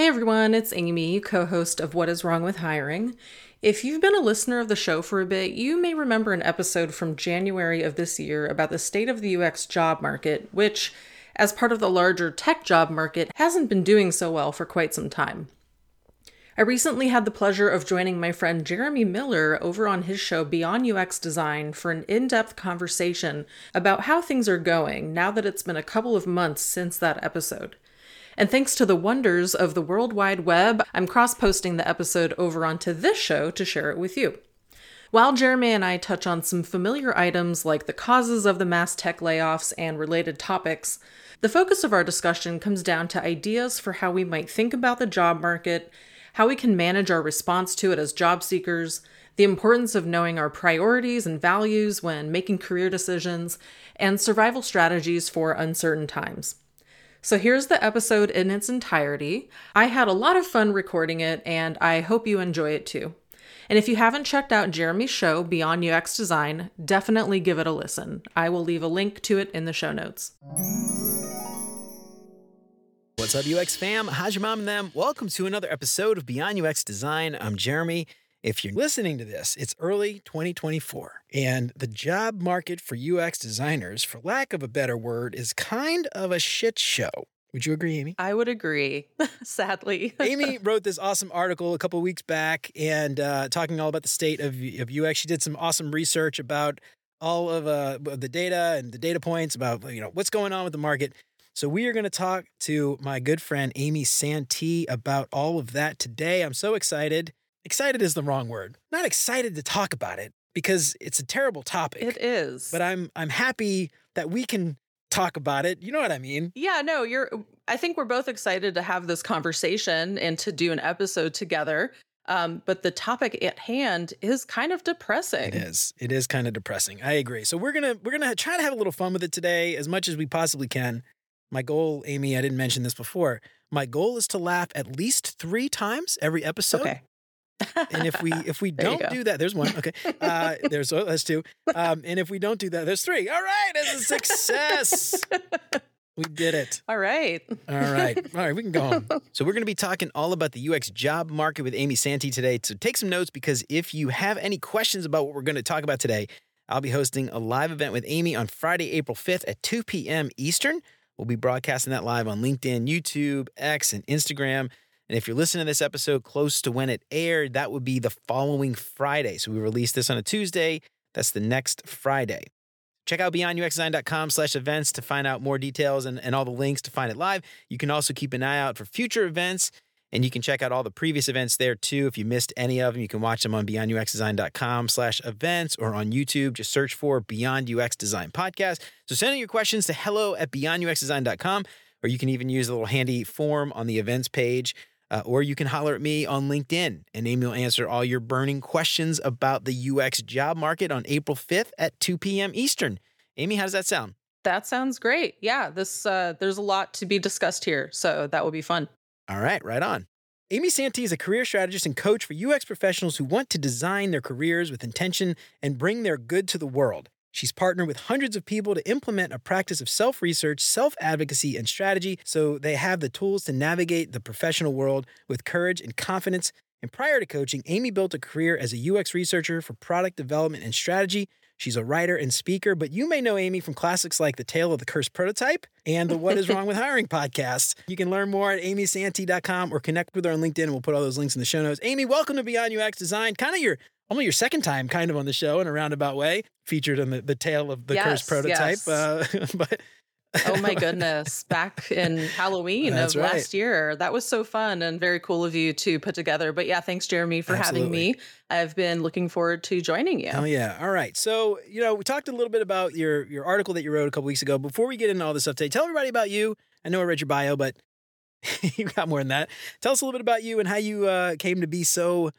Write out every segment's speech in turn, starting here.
Hey everyone, it's Amy, co-host of What is Wrong with Hiring. If you've been a listener of the show for a bit, you may remember an episode from January of this year about the state of the UX job market, which, as part of the larger tech job market, hasn't been doing so well for quite some time. I recently had the pleasure of joining my friend Jeremy Miller over on his show Beyond UX Design for an in-depth conversation about how things are going now that it's been a couple of months since that episode. And thanks to the wonders of the World Wide Web, I'm cross-posting the episode over onto this show to share it with you. While Jeremy and I touch on some familiar items like the causes of the mass tech layoffs and related topics, the focus of our discussion comes down to ideas for how we might think about the job market, how we can manage our response to it as job seekers, the importance of knowing our priorities and values when making career decisions, and survival strategies for uncertain times. So here's the episode in its entirety. I had a lot of fun recording it, and I hope you enjoy it too. And if you haven't checked out Jeremy's show, Beyond UX Design, definitely give it a listen. I will leave a link to it in the show notes. What's up, UX fam? How's your mom and them? Welcome to another episode of Beyond UX Design. I'm Jeremy. If you're listening to this, it's early 2024, and the job market for UX designers, for lack of a better word, is kind of a shit show. Would you agree, Amy? I would agree, sadly. Amy wrote this awesome article a couple of weeks back and talking all about the state of UX. She did some awesome research about all of the data and the data points about what's going on with the market. So we are going to talk to my good friend Amy Santee about all of that today. I'm so excited. Excited is the wrong word. Not excited to talk about it because it's a terrible topic. It is. But I'm happy that we can talk about it. You know what I mean? Yeah, no, I think we're both excited to have this conversation and to do an episode together. But the topic at hand is kind of depressing. It is kind of depressing. I agree. So we're gonna try to have a little fun with it today as much as we possibly can. My goal, Amy, I didn't mention this before. My goal is to laugh at least 3 times every episode. Okay. And if we don't do that, there's 1. Okay. That's 2. And if we don't do that, there's 3. All right. It's a success. We did it. All right. All right. We can go home. So we're going to be talking all about the UX job market with Amy Santee today. So take some notes because if you have any questions about what we're going to talk about today, I'll be hosting a live event with Amy on Friday, April 5th at 2 p.m. Eastern. We'll be broadcasting that live on LinkedIn, YouTube, X, and Instagram. And if you're listening to this episode close to when it aired, that would be the following Friday. So we released this on a Tuesday. That's the next Friday. Check out beyonduxdesign.com/events to find out more details and all the links to find it live. You can also keep an eye out for future events, and you can check out all the previous events there too. If you missed any of them, you can watch them on beyonduxdesign.com/events or on YouTube. Just search for Beyond UX Design Podcast. So send in your questions to hello@beyonduxdesign.com, or you can even use a little handy form on the events page. Or you can holler at me on LinkedIn, and Amy will answer all your burning questions about the UX job market on April 5th at 2 p.m. Eastern. Amy, how does that sound? That sounds great. Yeah, there's a lot to be discussed here, so that will be fun. All right, right on. Amy Santee is a career strategist and coach for UX professionals who want to design their careers with intention and bring their good to the world. She's partnered with hundreds of people to implement a practice of self-research, self-advocacy, and strategy so they have the tools to navigate the professional world with courage and confidence. And prior to coaching, Amy built a career as a UX researcher for product development and strategy. She's a writer and speaker, but you may know Amy from classics like The Tale of the Cursed Prototype and the What is Wrong with Hiring podcast. You can learn more at amysantee.com or connect with her on LinkedIn, and we'll put all those links in the show notes. Amy, welcome to Beyond UX Design. Only your second time kind of on the show in a roundabout way, featured on the Tale of the Cursed Prototype. Yes. Oh my goodness. Back in Halloween of last year. That was so fun and very cool of you to put together. But yeah, thanks, Jeremy, for having me. I've been looking forward to joining you. Oh yeah. All right. So, we talked a little bit about your article that you wrote a couple weeks ago. Before we get into all this stuff today, tell everybody about you. I know I read your bio, but you got more than that. Tell us a little bit about you and how you came to be so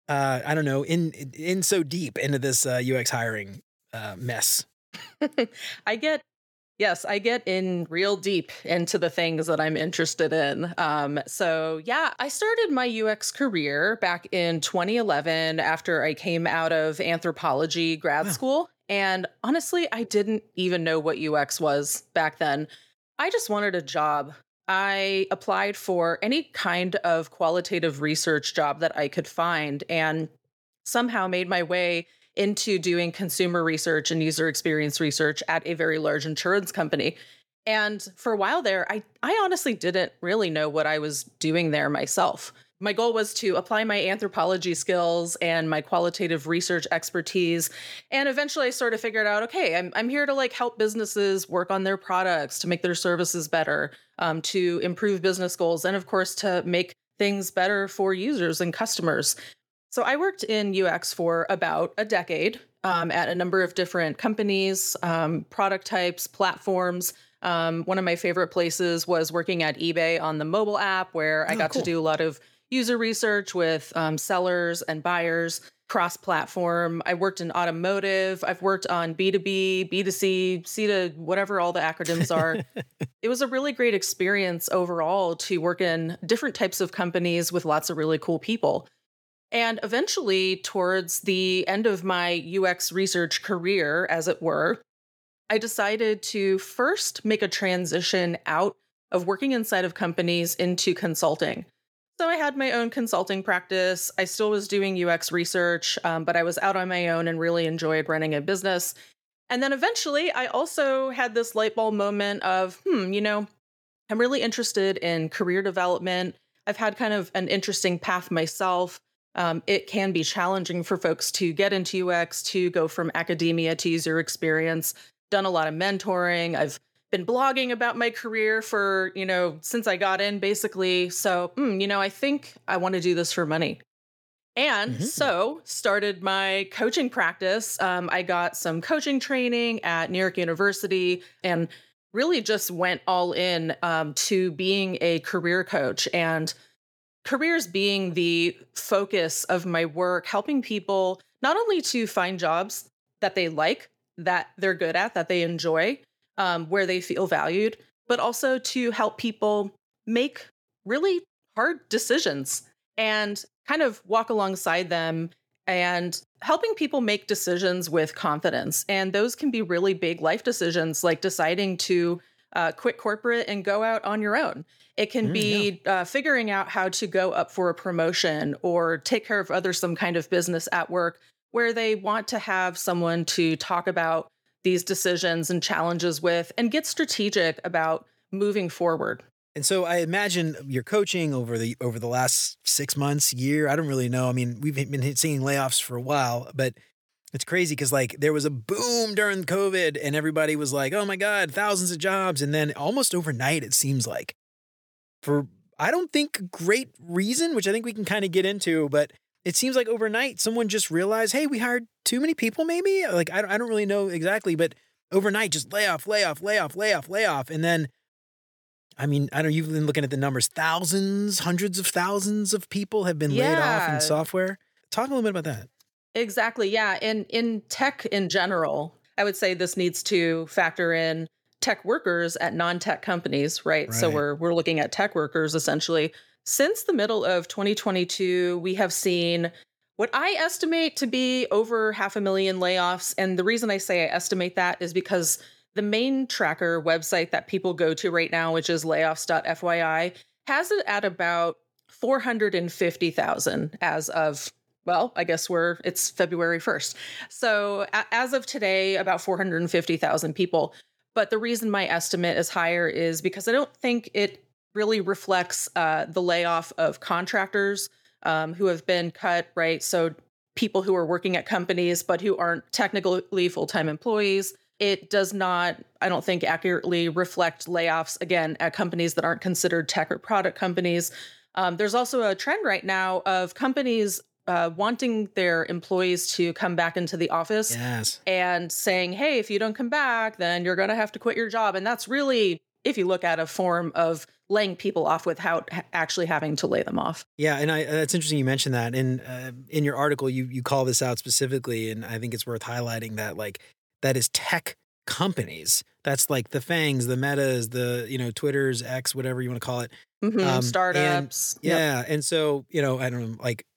in so deep into this UX hiring mess. I get in real deep into the things that I'm interested in. So yeah, I started my UX career back in 2011 after I came out of anthropology grad school. And honestly, I didn't even know what UX was back then. I just wanted a job I applied for any kind of qualitative research job that I could find and somehow made my way into doing consumer research and user experience research at a very large insurance company. And for a while there, I honestly didn't really know what I was doing there myself. My goal was to apply my anthropology skills and my qualitative research expertise. And eventually I sort of figured out, okay, I'm here to like help businesses work on their products, to make their services better, to improve business goals, and of course, to make things better for users and customers. So I worked in UX for about a decade at a number of different companies, product types, platforms. One of my favorite places was working at eBay on the mobile app, where I got to do a lot of user research with sellers and buyers, cross-platform. I worked in automotive. I've worked on B2B, B2C, C to whatever all the acronyms are. It was a really great experience overall to work in different types of companies with lots of really cool people. And eventually, towards the end of my UX research career, as it were, I decided to first make a transition out of working inside of companies into consulting. So I had my own consulting practice. I still was doing UX research, but I was out on my own and really enjoyed running a business. And then eventually, I also had this light bulb moment of, I'm really interested in career development. I've had kind of an interesting path myself. It can be challenging for folks to get into UX, to go from academia to user experience. Done a lot of mentoring. I've been blogging about my career for, since I got in, basically. So, I think I want to do this for money. And so started my coaching practice. I got some coaching training at New York University and really just went all in to being a career coach, and careers being the focus of my work, helping people not only to find jobs that they like, that they're good at, that they enjoy, where they feel valued, but also to help people make really hard decisions and kind of walk alongside them and helping people make decisions with confidence. And those can be really big life decisions, like deciding to quit corporate and go out on your own. It can be figuring out how to go up for a promotion or take care of some kind of business at work where they want to have someone to talk about these decisions and challenges with and get strategic about moving forward. And so I imagine your coaching over the last 6 months, year, I don't really know. I mean, we've been seeing layoffs for a while, but it's crazy because like there was a boom during COVID and everybody was like, oh my God, thousands of jobs. And then almost overnight, it seems like, for I don't think great reason, which I think we can kind of get into, but it seems like overnight someone just realized, hey, we hired too many people maybe? Like, I don't really know exactly, but overnight just layoff. And then, I mean, I don't know, you've been looking at the numbers, thousands, hundreds of thousands of people have been laid off in software. Talk a little bit about that. Exactly. Yeah. And in tech in general, I would say this needs to factor in tech workers at non-tech companies, right? So we're looking at tech workers essentially. Since the middle of 2022, we have seen what I estimate to be over 500,000 layoffs. And the reason I say I estimate that is because the main tracker website that people go to right now, which is layoffs.fyi, has it at about 450,000 as of, well, I guess it's February 1st. So as of today, about 450,000 people. But the reason my estimate is higher is because I don't think it really reflects the layoff of contractors who have been cut, right? So people who are working at companies, but who aren't technically full-time employees. It does not, I don't think, accurately reflect layoffs, again, at companies that aren't considered tech or product companies. There's also a trend right now of companies wanting their employees to come back into the office and saying, hey, if you don't come back, then you're going to have to quit your job. And that's really, if you look at a form of laying people off without actually having to lay them off. Yeah. And that's interesting you mentioned that. And in your article, you call this out specifically. And I think it's worth highlighting that, like, that is tech companies. That's like the FANGs, the Metas, the, Twitters, X, whatever you want to call it. Startups. And so, I don't know, like,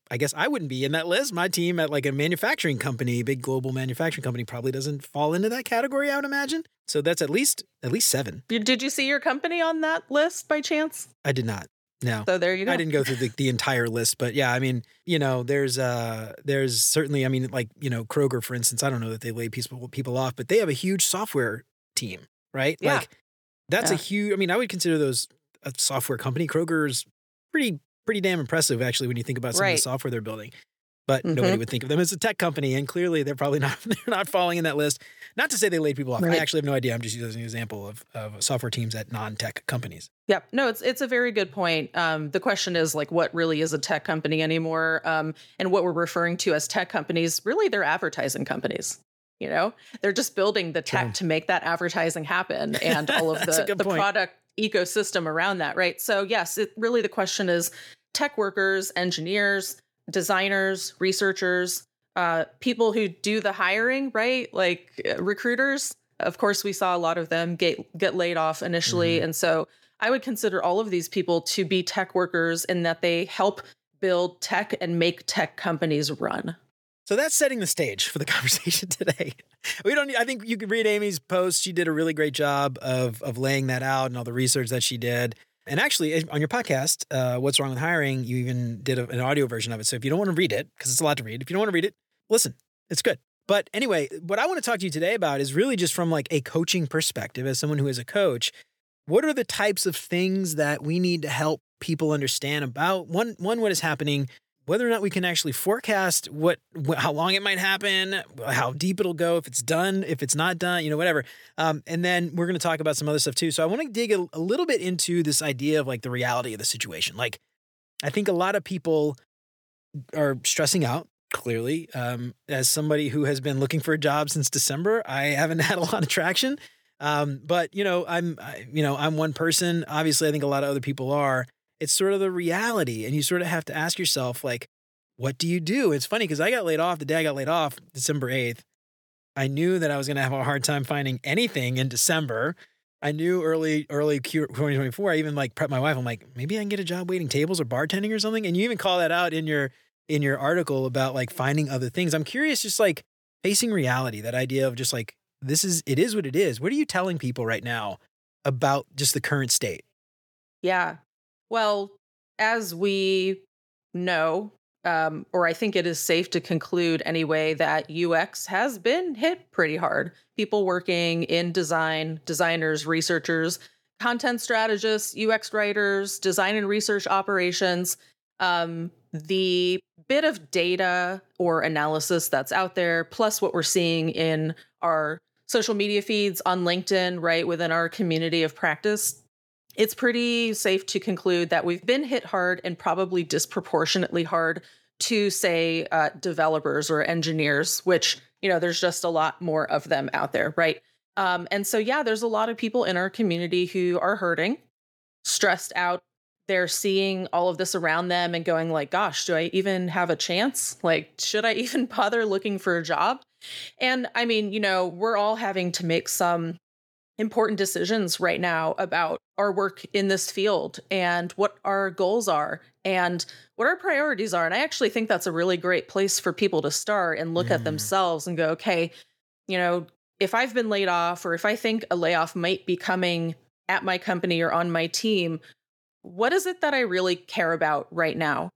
I guess I wouldn't be in that list. My team at like a manufacturing company, big global manufacturing company, probably doesn't fall into that category, I would imagine. So that's at least 7. Did you see your company on that list by chance? I did not. No. So there you go. I didn't go through the entire list, but yeah, I mean, there's certainly, I mean, like, Kroger, for instance, I don't know that they lay people off, but they have a huge software team, right? Yeah. Like that's a huge, I mean, I would consider those a software company. Kroger's pretty damn impressive, actually, when you think about some of the software they're building. But nobody would think of them as a tech company, and clearly they're probably not. They're not falling in that list. Not to say they laid people off. Right. I actually have no idea. I'm just using an example of software teams at non-tech companies. Yeah, no, it's a very good point. The question is like, what really is a tech company anymore? And what we're referring to as tech companies, really, they're advertising companies. They're just building the tech to make that advertising happen, and all of the product ecosystem around that, right? So yes, really the question is tech workers, engineers, designers, researchers, people who do the hiring, right? Like recruiters. Of course, we saw a lot of them get laid off initially. And so I would consider all of these people to be tech workers in that they help build tech and make tech companies run. So that's setting the stage for the conversation today. I think you could read Amy's post. She did a really great job of laying that out and all the research that she did. And actually, on your podcast, What's Wrong with Hiring, you even did an audio version of it. So if you don't want to read it, because it's a lot to read, if you don't want to read it, listen, it's good. But anyway, what I want to talk to you today about is really just from like a coaching perspective, as someone who is a coach. What are the types of things that we need to help people understand about one, what is happening, whether or not we can actually forecast how long it might happen, how deep it'll go, if it's done, if it's not done, whatever. And then we're going to talk about some other stuff too. So I want to dig a little bit into this idea of like the reality of the situation. Like, I think a lot of people are stressing out, clearly. As somebody who has been looking for a job since December, I haven't had a lot of traction. But I'm one person. Obviously, I think a lot of other people are. It's sort of the reality. And you sort of have to ask yourself, like, what do you do? It's funny because I got laid off the day I got laid off, December 8th. I knew that I was going to have a hard time finding anything in December. I knew early 2024, I even like prepped my wife. I'm like, maybe I can get a job waiting tables or bartending or something. And you even call that out in your article about like finding other things. I'm curious, just like facing reality, that idea of just like, it is what it is. What are you telling people right now about just the current state? Yeah. Well, as we know, or I think it is safe to conclude anyway, that UX has been hit pretty hard. People working in design, designers, researchers, content strategists, UX writers, design and research operations, the bit of data or analysis that's out there, plus what we're seeing in our social media feeds on LinkedIn, right, within our community of practice, it's pretty safe to conclude that we've been hit hard and probably disproportionately hard to, say, developers or engineers, which, there's just a lot more of them out there, right? And so, yeah, there's a lot of people in our community who are hurting, stressed out. They're seeing all of this around them and going like, gosh, do I even have a chance? Like, should I even bother looking for a job? And I mean, we're all having to make some important decisions right now about our work in this field and what our goals are and what our priorities are. And I actually think that's a really great place for people to start and look at themselves and go, okay, if I've been laid off, or if I think a layoff might be coming at my company or on my team, what is it that I really care about right now?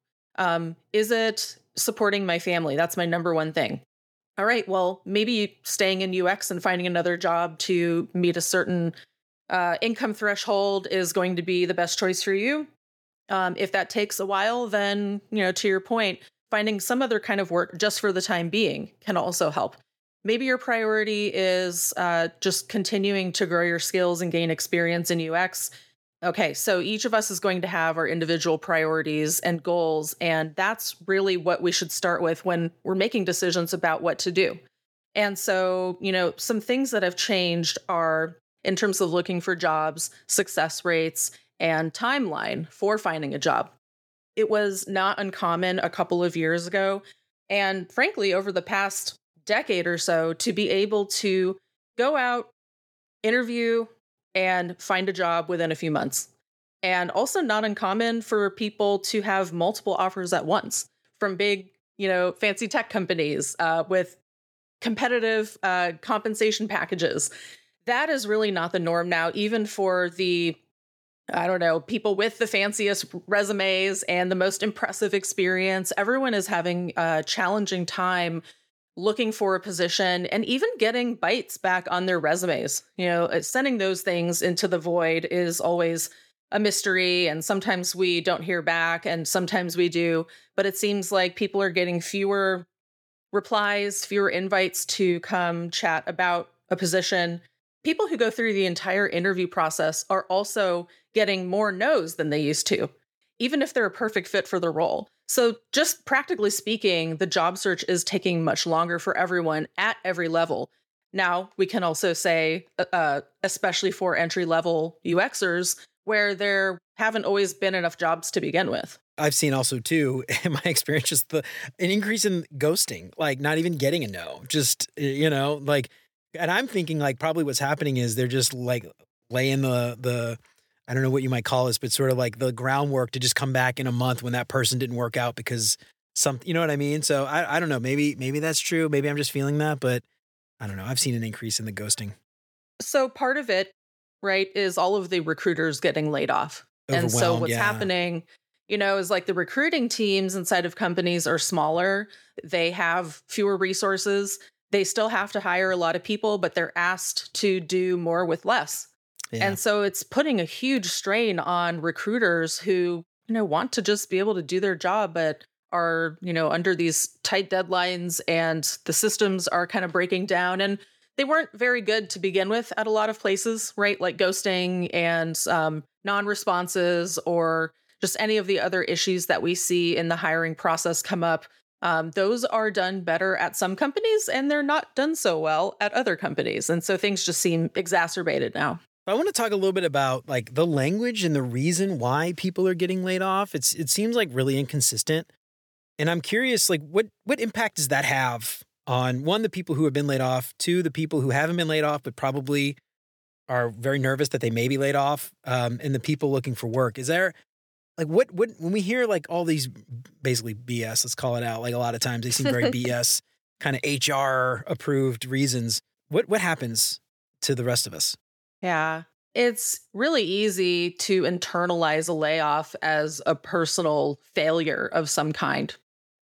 Is it supporting my family? That's my number one thing. All right, well, maybe staying in UX and finding another job to meet a certain income threshold is going to be the best choice for you. If that takes a while, then, to your point, finding some other kind of work just for the time being can also help. Maybe your priority is just continuing to grow your skills and gain experience in UX. Okay, so each of us is going to have our individual priorities and goals, and that's really what we should start with when we're making decisions about what to do. And so, some things that have changed are in terms of looking for jobs, success rates, and timeline for finding a job. It was not uncommon a couple of years ago, and frankly, over the past decade or so, to be able to go out, interview, and find a job within a few months. And also not uncommon for people to have multiple offers at once from big, fancy tech companies with competitive compensation packages. That is really not the norm now, even for the, I don't know, people with the fanciest resumes and the most impressive experience. Everyone is having a challenging time looking for a position and even getting bites back on their resumes. Sending those things into the void is always a mystery. And sometimes we don't hear back and sometimes we do. But it seems like people are getting fewer replies, fewer invites to come chat about a position. People who go through the entire interview process are also getting more no's than they used to, even if they're a perfect fit for the role. So just practically speaking, the job search is taking much longer for everyone at every level. Now, we can also say, especially for entry-level UXers, where there haven't always been enough jobs to begin with. I've seen also too, in my experience, just an increase in ghosting, like not even getting a no, just, and I'm thinking like probably what's happening is they're just like laying the I don't know what you might call this, but sort of like the groundwork to just come back in a month when that person didn't work out because you know what I mean? So I don't know, maybe that's true. Maybe I'm just feeling that, but I don't know. I've seen an increase in the ghosting. So part of it, right, is all of the recruiters getting laid off. And so what's happening, is like the recruiting teams inside of companies are smaller. They have fewer resources. They still have to hire a lot of people, but they're asked to do more with less. Yeah. And so it's putting a huge strain on recruiters who, want to just be able to do their job, but are, under these tight deadlines and the systems are kind of breaking down. And they weren't very good to begin with at a lot of places, right? Like ghosting and non-responses or just any of the other issues that we see in the hiring process come up. Those are done better at some companies and they're not done so well at other companies. And so things just seem exacerbated now. I want to talk a little bit about like the language and the reason why people are getting laid off. It seems like really inconsistent. And I'm curious, like what impact does that have on one, the people who have been laid off, two, the people who haven't been laid off, but probably are very nervous that they may be laid off, and the people looking for work. Is there like what when we hear like all these basically BS, let's call it out, like a lot of times they seem very BS kind of HR approved reasons. What happens to the rest of us? Yeah, it's really easy to internalize a layoff as a personal failure of some kind.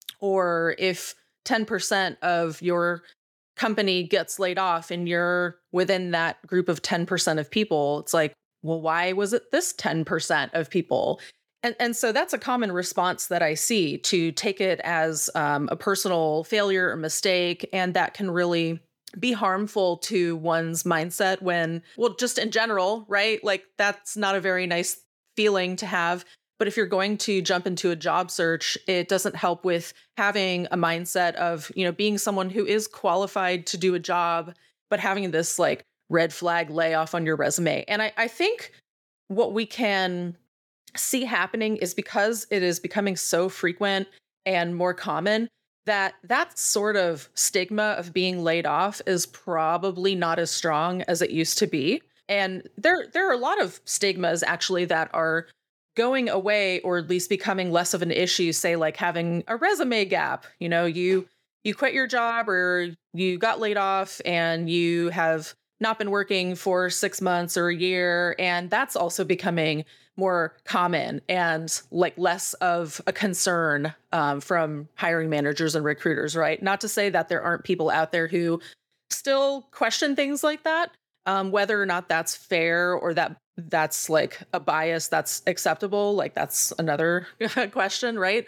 Or if 10% of your company gets laid off and you're within that group of 10% of people, it's like, well, why was it this 10% of people? And so that's a common response that I see, to take it as a personal failure or mistake. And that can really be harmful to one's mindset when, well, just in general, right? Like that's not a very nice feeling to have. But if you're going to jump into a job search, it doesn't help with having a mindset of, being someone who is qualified to do a job, but having this like red flag layoff on your resume. And I think what we can see happening is because it is becoming so frequent and more common, that sort of stigma of being laid off is probably not as strong as it used to be. And there are a lot of stigmas actually that are going away, or at least becoming less of an issue, say like having a resume gap. You quit your job or you got laid off and you have not been working for 6 months or a year. And that's also becoming more common and like less of a concern from hiring managers and recruiters, right? Not to say that there aren't people out there who still question things like that, whether or not that's fair or that's like a bias that's acceptable. Like that's another question, right?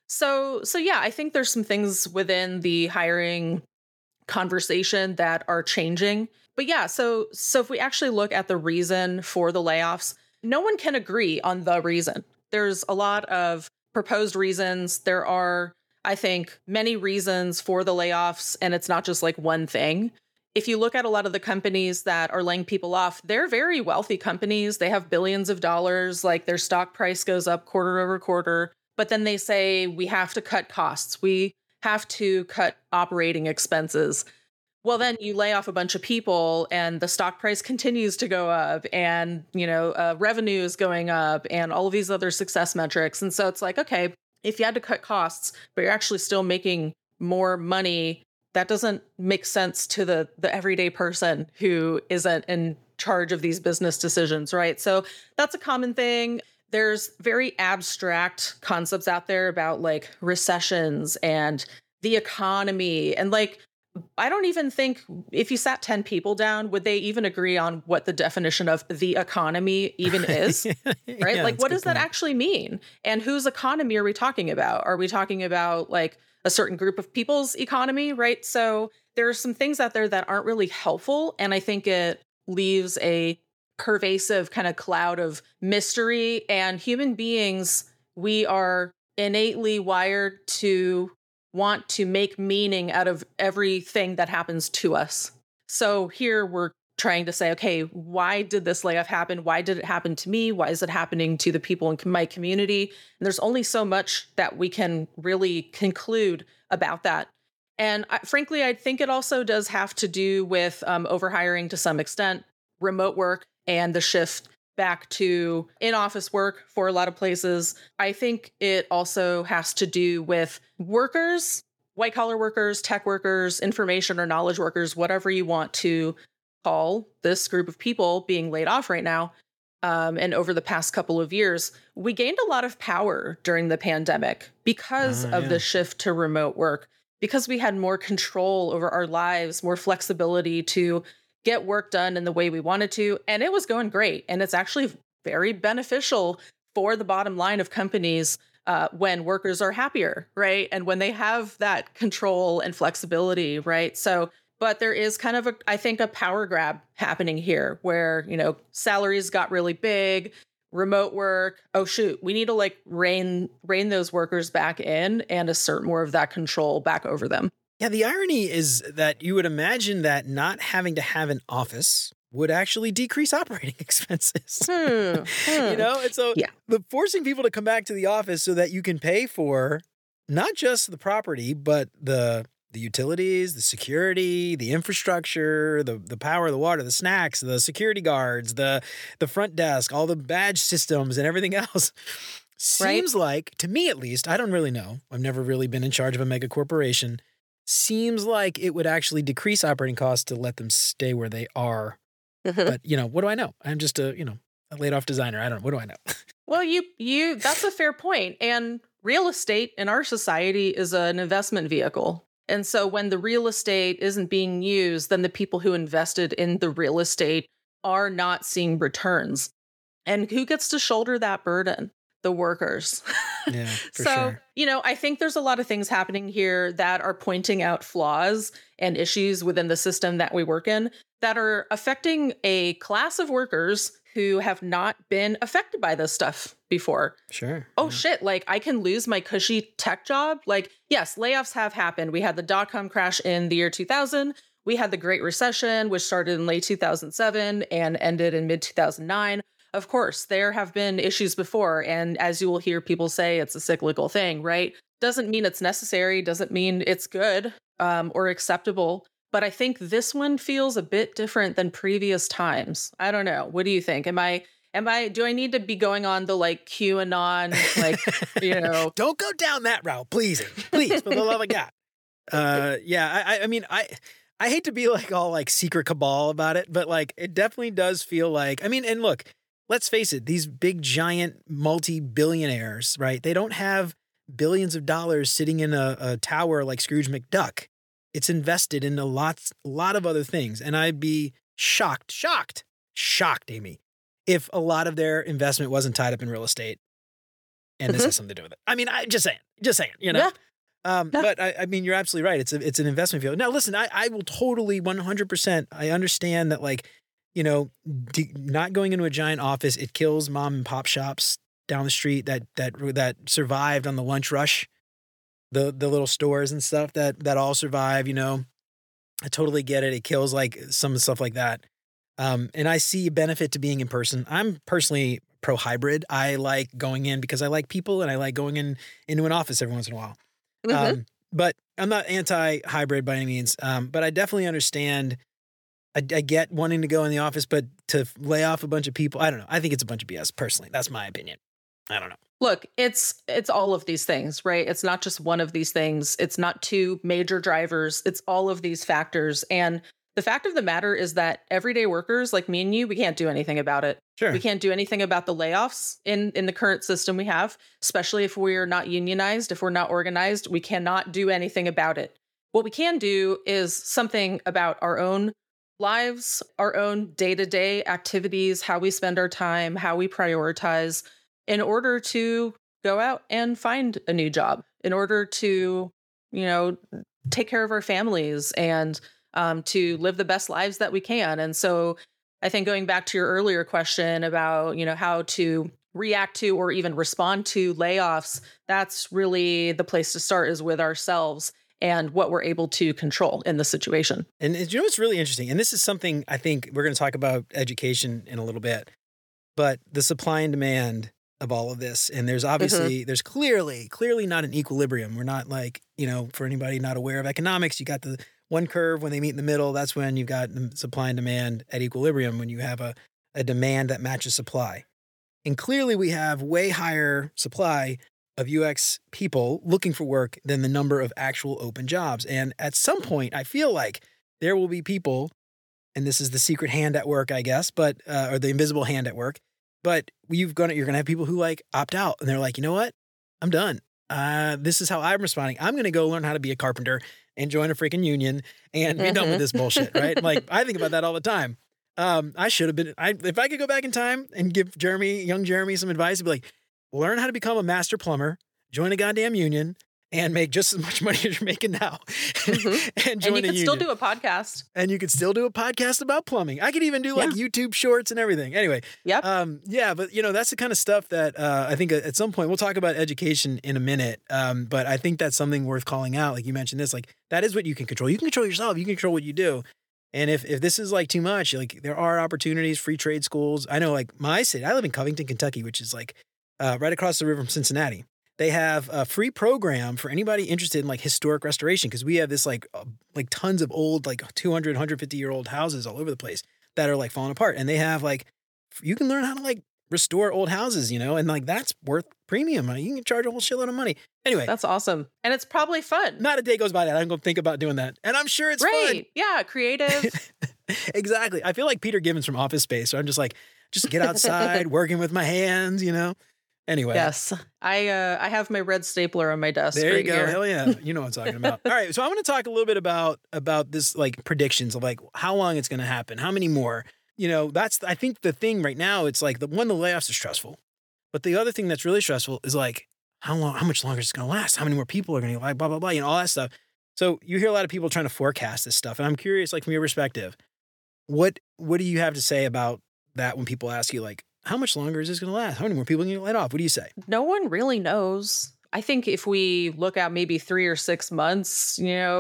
So yeah, I think there's some things within the hiring conversation that are changing. But yeah, so if we actually look at the reason for the layoffs, no one can agree on the reason. There's a lot of proposed reasons. There are, I think, many reasons for the layoffs, and it's not just like one thing. If you look at a lot of the companies that are laying people off, they're very wealthy companies. They have billions of dollars, like their stock price goes up quarter over quarter. But then they say, we have to cut costs. We have to cut operating expenses. Well, then you lay off a bunch of people and the stock price continues to go up and, revenue is going up and all of these other success metrics. And so it's like, okay, if you had to cut costs, but you're actually still making more money, that doesn't make sense to the everyday person who isn't in charge of these business decisions, right? So that's a common thing. There's very abstract concepts out there about like recessions and the economy. And like, I don't even think if you sat 10 people down, would they even agree on what the definition of the economy even is? Right? Yeah, Like, what does that point. actually mean? And whose economy are we talking about? Are we talking about like a certain group of people's economy? Right. So there are some things out there that aren't really helpful. And I think it leaves a pervasive kind of cloud of mystery. And human beings, we are innately wired to want to make meaning out of everything that happens to us. So here we're trying to say, okay, why did this layoff happen? Why did it happen to me? Why is it happening to the people in my community? And there's only so much that we can really conclude about that. And frankly, I think it also does have to do with overhiring to some extent, remote work, and the shift back to in-office work for a lot of places. I think it also has to do with workers, white-collar workers, tech workers, information or knowledge workers, whatever you want to call this group of people being laid off right now. And over the past couple of years, we gained a lot of power during the pandemic because of the shift to remote work, because we had more control over our lives, more flexibility to get work done in the way we wanted to. And it was going great. And it's actually very beneficial for the bottom line of companies when workers are happier, right? And when they have that control and flexibility, right? So, but there is kind of I think a power grab happening here where, salaries got really big, remote work. Oh, shoot, we need to like rein those workers back in and assert more of that control back over them. Yeah, the irony is that you would imagine that not having to have an office would actually decrease operating expenses. And so the forcing people to come back to the office so that you can pay for not just the property, but the utilities, the security, the infrastructure, the power, the water, the snacks, the security guards, the front desk, all the badge systems and everything else. Seems like, to me at least, I don't really know. I've never really been in charge of a mega corporation. Seems like it would actually decrease operating costs to let them stay where they are. But, what do I know? I'm just a laid off designer. I don't know. What do I know? Well, that's a fair point. And real estate in our society is an investment vehicle. And so when the real estate isn't being used, then the people who invested in the real estate are not seeing returns. And who gets to shoulder that burden? The workers. Yeah, for sure. I think there's a lot of things happening here that are pointing out flaws and issues within the system that we work in that are affecting a class of workers who have not been affected by this stuff before. Sure. Oh, shit. Like, I can lose my cushy tech job. Like, yes, layoffs have happened. We had the dot-com crash in the year 2000. We had the Great Recession, which started in late 2007 and ended in mid-2009. Of course, there have been issues before. And as you will hear people say, it's a cyclical thing, right? Doesn't mean it's necessary, doesn't mean it's good or acceptable. But I think this one feels a bit different than previous times. I don't know. What do you think? Do I need to be going on the like QAnon, like, Don't go down that route, please, for the love of God. I hate to be like all like secret cabal about it, but like it definitely does feel like, and look, let's face it, these big giant multi-billionaires, right? They don't have billions of dollars sitting in a tower like Scrooge McDuck. It's invested in a lot of other things. And I'd be shocked, Amy, if a lot of their investment wasn't tied up in real estate. And this has something to do with it. I'm just saying, Yeah. But you're absolutely right. It's an investment field. Now, listen, I will totally 100%. I understand that, like, not going into a giant office, it kills mom and pop shops down the street that survived on the lunch rush, the little stores and stuff that all survive. I totally get it. It kills like some stuff like that. And I see a benefit to being in person. I'm personally pro hybrid. I like going in because I like people and I like going into an office every once in a while. But I'm not anti-hybrid by any means. But I definitely understand. I get wanting to go in the office, but to lay off a bunch of people, I don't know. I think it's a bunch of BS personally. That's my opinion. I don't know. Look, it's all of these things, right? It's not just one of these things. It's not two major drivers. It's all of these factors. And the fact of the matter is that everyday workers like me and you, we can't do anything about it. Sure. We can't do anything about the layoffs in the current system we have, especially if we're not unionized, if we're not organized, we cannot do anything about it. What we can do is something about our own lives, our own day-to-day activities, how we spend our time, how we prioritize, in order to go out and find a new job, in order to, take care of our families and to live the best lives that we can. And so I think going back to your earlier question about, how to react to or even respond to layoffs, that's really the place to start, is with ourselves and what we're able to control in the situation. And what's really interesting, and this is something I think we're going to talk about education in a little bit, but the supply and demand of all of this. And there's obviously, there's clearly not an equilibrium. We're not like, for anybody not aware of economics, you got the one curve when they meet in the middle. That's when you've got the supply and demand at equilibrium, when you have a demand that matches supply. And clearly we have way higher supply of UX people looking for work than the number of actual open jobs. And at some point, I feel like there will be people, and this is the secret hand at work, I guess, but or the invisible hand at work. But you're going to have people who like opt out, and they're like, you know what? I'm done. This is how I'm responding. I'm going to go learn how to be a carpenter and join a freaking union and be done with this bullshit, right? Like, I think about that all the time. I should have been, if I could go back in time and give young Jeremy some advice, I'd be like, learn how to become a master plumber, join a goddamn union, and make just as much money as you're making now. And join a union. And you could still do a podcast. And you could still do a podcast about plumbing. I could even do like YouTube shorts and everything. Anyway. Yep. But that's the kind of stuff that I think at some point, we'll talk about education in a minute. But I think that's something worth calling out. Like you mentioned this, like that is what you can control. You can control yourself. You can control what you do. And if this is like too much, like there are opportunities, free trade schools. I know like my city, I live in Covington, Kentucky, which is like right across the river from Cincinnati. They have a free program for anybody interested in like historic restoration, because we have this like tons of old, like 200, 150-year-old houses all over the place that are like falling apart. And they have like, you can learn how to like restore old houses, and like that's worth premium. You can charge a whole shitload of money. Anyway. That's awesome. And it's probably fun. Not a day goes by that I don't go think about doing that. And I'm sure it's fun. Yeah, creative. Exactly. I feel like Peter Gibbons from Office Space. So I'm just like, just get outside, working with my hands, Anyway. Yes. I have my red stapler on my desk. There right you go. here. Hell yeah. You know what I'm talking about. All right. So I want to talk a little bit about this, like predictions of like how long it's going to happen, how many more. That's, I think the thing right now, it's like the layoffs are stressful. But the other thing that's really stressful is like, how much longer is it going to last? How many more people are going to like blah, blah, blah, all that stuff. So you hear a lot of people trying to forecast this stuff. And I'm curious, like from your perspective, what do you have to say about that when people ask you like, how much longer is this going to last? How many more people are going to get laid off? What do you say? No one really knows. I think if we look at maybe 3 or 6 months,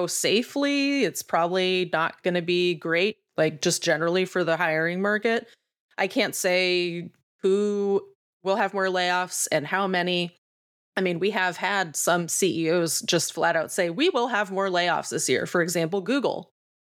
safely, it's probably not going to be great, like just generally for the hiring market. I can't say who will have more layoffs and how many. I mean, we have had some CEOs just flat out say, we will have more layoffs this year. For example, Google.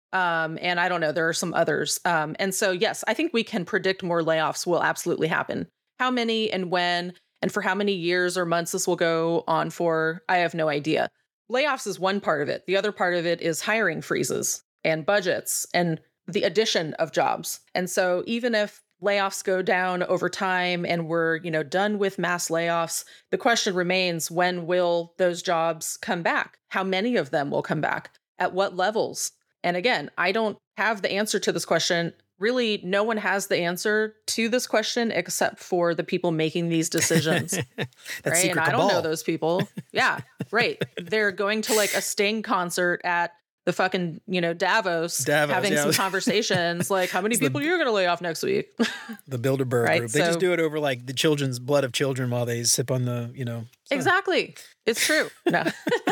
And I don't know, there are some others. And so, yes, I think we can predict more layoffs will absolutely happen. How many and when and for how many years or months this will go on for, I have no idea. Layoffs is one part of it. The other part of it is hiring freezes and budgets and the addition of jobs. And so even if layoffs go down over time and we're, done with mass layoffs, the question remains, when will those jobs come back? How many of them will come back? At what levels? And again, I don't have the answer to this question. Really, no one has the answer to this question except for the people making these decisions. Right? And I don't know those people. Yeah, right. They're going to like a Sting concert at the fucking, Davos having some conversations like, how many people you're going to lay off next week? The Bilderberg group. They just do it over like the children's blood of children while they sip on the, Exactly. It's true. No.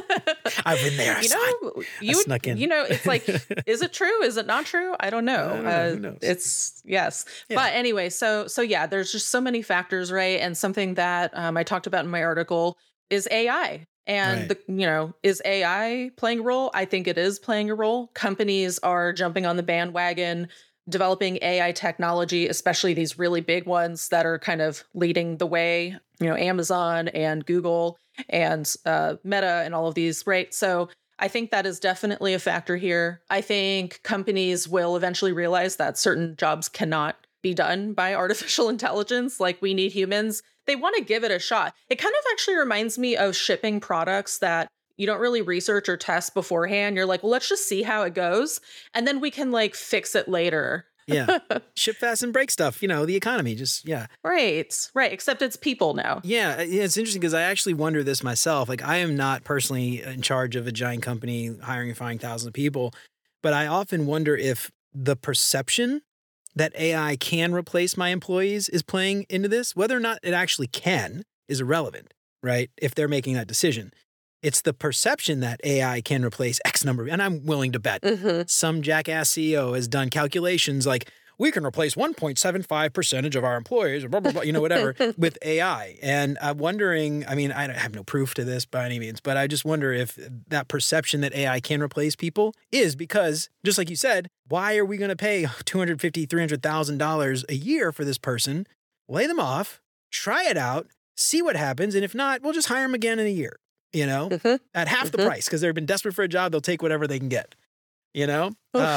I've been there. I snuck in. It's like, is it true? Is it not true? I don't know. Who knows? It's yes. Yeah. But anyway, so yeah, there's just so many factors, right? And something that I talked about in my article is AI. And, is AI playing a role? I think it is playing a role. Companies are jumping on the bandwagon, developing AI technology, especially these really big ones that are kind of leading the way. Amazon and Google and Meta and all of these, right? So I think that is definitely a factor here. I think companies will eventually realize that certain jobs cannot be done by artificial intelligence. Like, we need humans. They want to give it a shot. It kind of actually reminds me of shipping products that you don't really research or test beforehand. You're like, well, let's just see how it goes. And then we can like fix it later. Yeah. Ship fast and break stuff, the economy, yeah. Right. Except it's people now. Yeah. It's interesting because I actually wonder this myself. Like, I am not personally in charge of a giant company hiring and firing thousands of people, but I often wonder if the perception that AI can replace my employees is playing into this. Whether or not it actually can is irrelevant, right? If they're making that decision. It's the perception that AI can replace X number. And I'm willing to bet some jackass CEO has done calculations like, we can replace 1.75% of our employees, or blah, blah, blah, whatever, with AI. And I'm wondering, I have no proof to this by any means, but I just wonder if that perception that AI can replace people is because, just like you said, why are we going to pay $250,000, $300,000 a year for this person, lay them off, try it out, see what happens, and if not, we'll just hire them again in a year. At half the price, because they've been desperate for a job, they'll take whatever they can get, So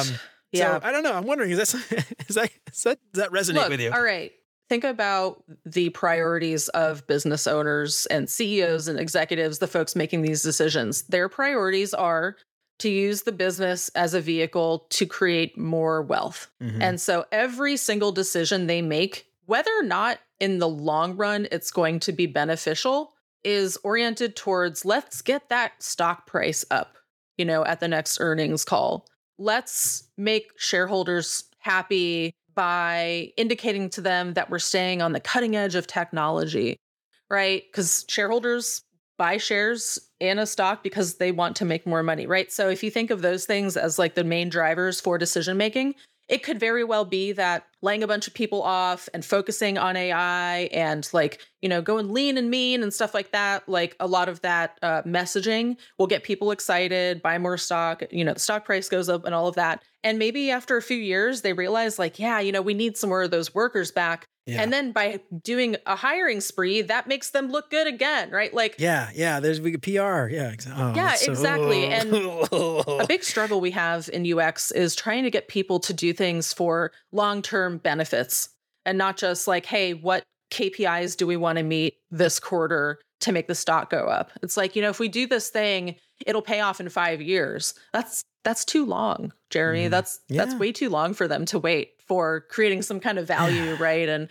I don't know. I'm wondering, does that resonate with you? All right. Think about the priorities of business owners and CEOs and executives, the folks making these decisions. Their priorities are to use the business as a vehicle to create more wealth. And so every single decision they make, whether or not in the long run it's going to be beneficial, is oriented towards, let's get that stock price up, at the next earnings call. Let's make shareholders happy by indicating to them that we're staying on the cutting edge of technology, right? Because shareholders buy shares in a stock because they want to make more money, right? So if you think of those things as like the main drivers for decision making, it could very well be that laying a bunch of people off and focusing on AI and going lean and mean and stuff like that. Like, a lot of that messaging will get people excited, buy more stock, the stock price goes up and all of that. And maybe after a few years, they realize we need some more of those workers back. Yeah. And then by doing a hiring spree, that makes them look good again, right? Like, there's PR. Yeah, exactly. And a big struggle we have in UX is trying to get people to do things for long-term benefits and not just like, hey, what KPIs do we want to meet this quarter to make the stock go up? It's like, if we do this thing, it'll pay off in 5 years. That's too long, Jeremy. That's way too long for them to wait for creating some kind of value, right? And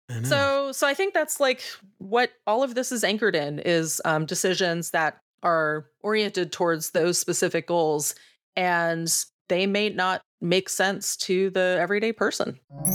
so I think that's like what all of this is anchored in is decisions that are oriented towards those specific goals, and they may not make sense to the everyday person.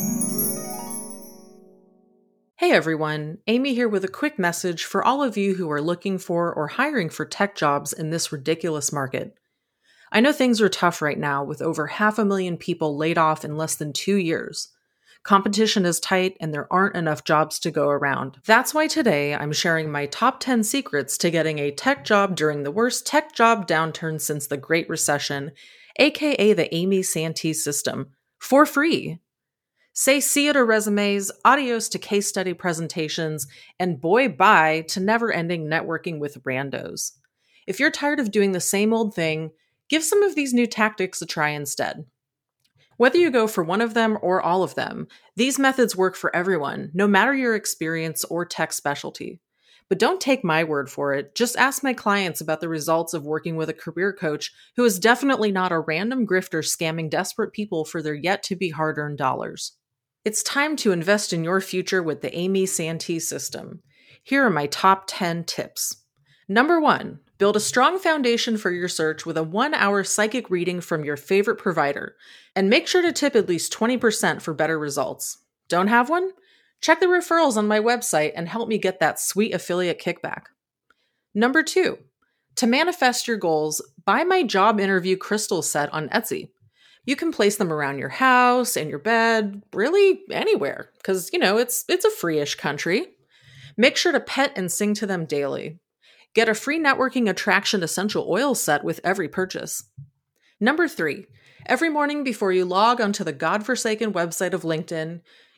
Hey everyone, Amy here with a quick message for all of you who are looking for or hiring for tech jobs in this ridiculous market. I know things are tough right now with over 500,000 people laid off in less than 2 years. Competition is tight and there aren't enough jobs to go around. That's why today I'm sharing my top 10 secrets to getting a tech job during the worst tech job downturn since the Great Recession, aka the Amy Santee system, for free. Say see it to resumes, adios to case study presentations, and boy bye to never-ending networking with randos. If you're tired of doing the same old thing, give some of these new tactics a try instead. Whether you go for one of them or all of them, these methods work for everyone, no matter your experience or tech specialty. But don't take my word for it. Just ask my clients about the results of working with a career coach who is definitely not a random grifter scamming desperate people for their yet-to-be hard-earned dollars. It's time to invest in your future with the Amy Santee system. Here are my top 10 tips. Number 1, build a strong foundation for your search with a 1-hour psychic reading from your favorite provider, and make sure to tip at least 20% for better results. Don't have one? Check the referrals on my website and help me get that sweet affiliate kickback. Number 2, to manifest your goals, buy my job interview crystal set on Etsy. You can place them around your house and your bed, really anywhere, because, it's a free-ish country. Make sure to pet and sing to them daily. Get a free networking attraction essential oil set with every purchase. Number 3, every morning before you log onto the godforsaken website of LinkedIn,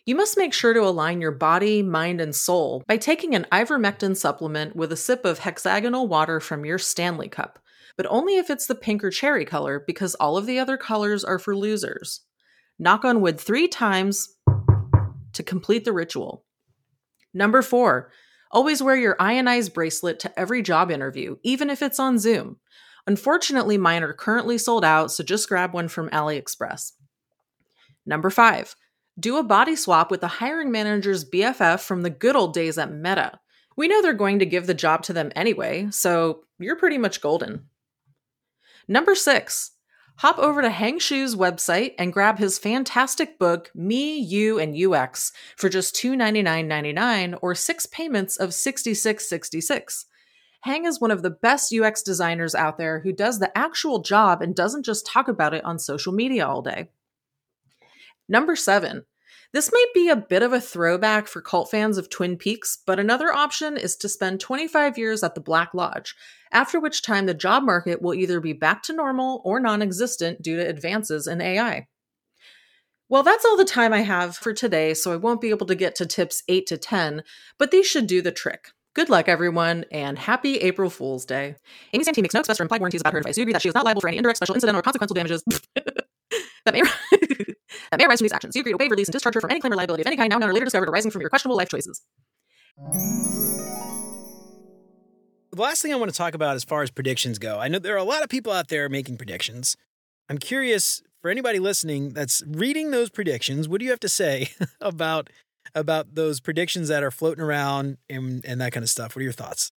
You must make sure to align your body, mind, and soul by taking an ivermectin supplement with a sip of hexagonal water from your Stanley cup, but only if it's the pink or cherry color because all of the other colors are for losers. Knock on wood 3 times to complete the ritual. Number 4, always wear your ionized bracelet to every job interview, even if it's on Zoom. Unfortunately, mine are currently sold out, so just grab one from AliExpress. Number 5, do a body swap with the hiring manager's BFF from the good old days at Meta. We know they're going to give the job to them anyway, so you're pretty much golden. Number 6, hop over to Heng Shu's website and grab his fantastic book, Me, You, and UX, for just $299.99 or 6 payments of $66.66. Heng is one of the best UX designers out there who does the actual job and doesn't just talk about it on social media all day. Number 7. This might be a bit of a throwback for cult fans of Twin Peaks, but another option is to spend 25 years at the Black Lodge, after which time the job market will either be back to normal or non-existent due to advances in AI. Well, that's all the time I have for today, so I won't be able to get to tips 8 to 10, but these should do the trick. Good luck, everyone, and happy April Fool's Day. Amy Santee makes no express or implied warranties about her advice. You agree that she is not liable for any indirect, special, incidental, or consequential damages that may arise from these actions. You agree to waive, release, and discharge her from any claim or liability of any kind now known or later discovered arising from your questionable life choices. The last thing I want to talk about as far as predictions go, I know there are a lot of people out there making predictions. I'm curious, for anybody listening that's reading those predictions, what do you have to say about those predictions that are floating around and that kind of stuff? What are your thoughts?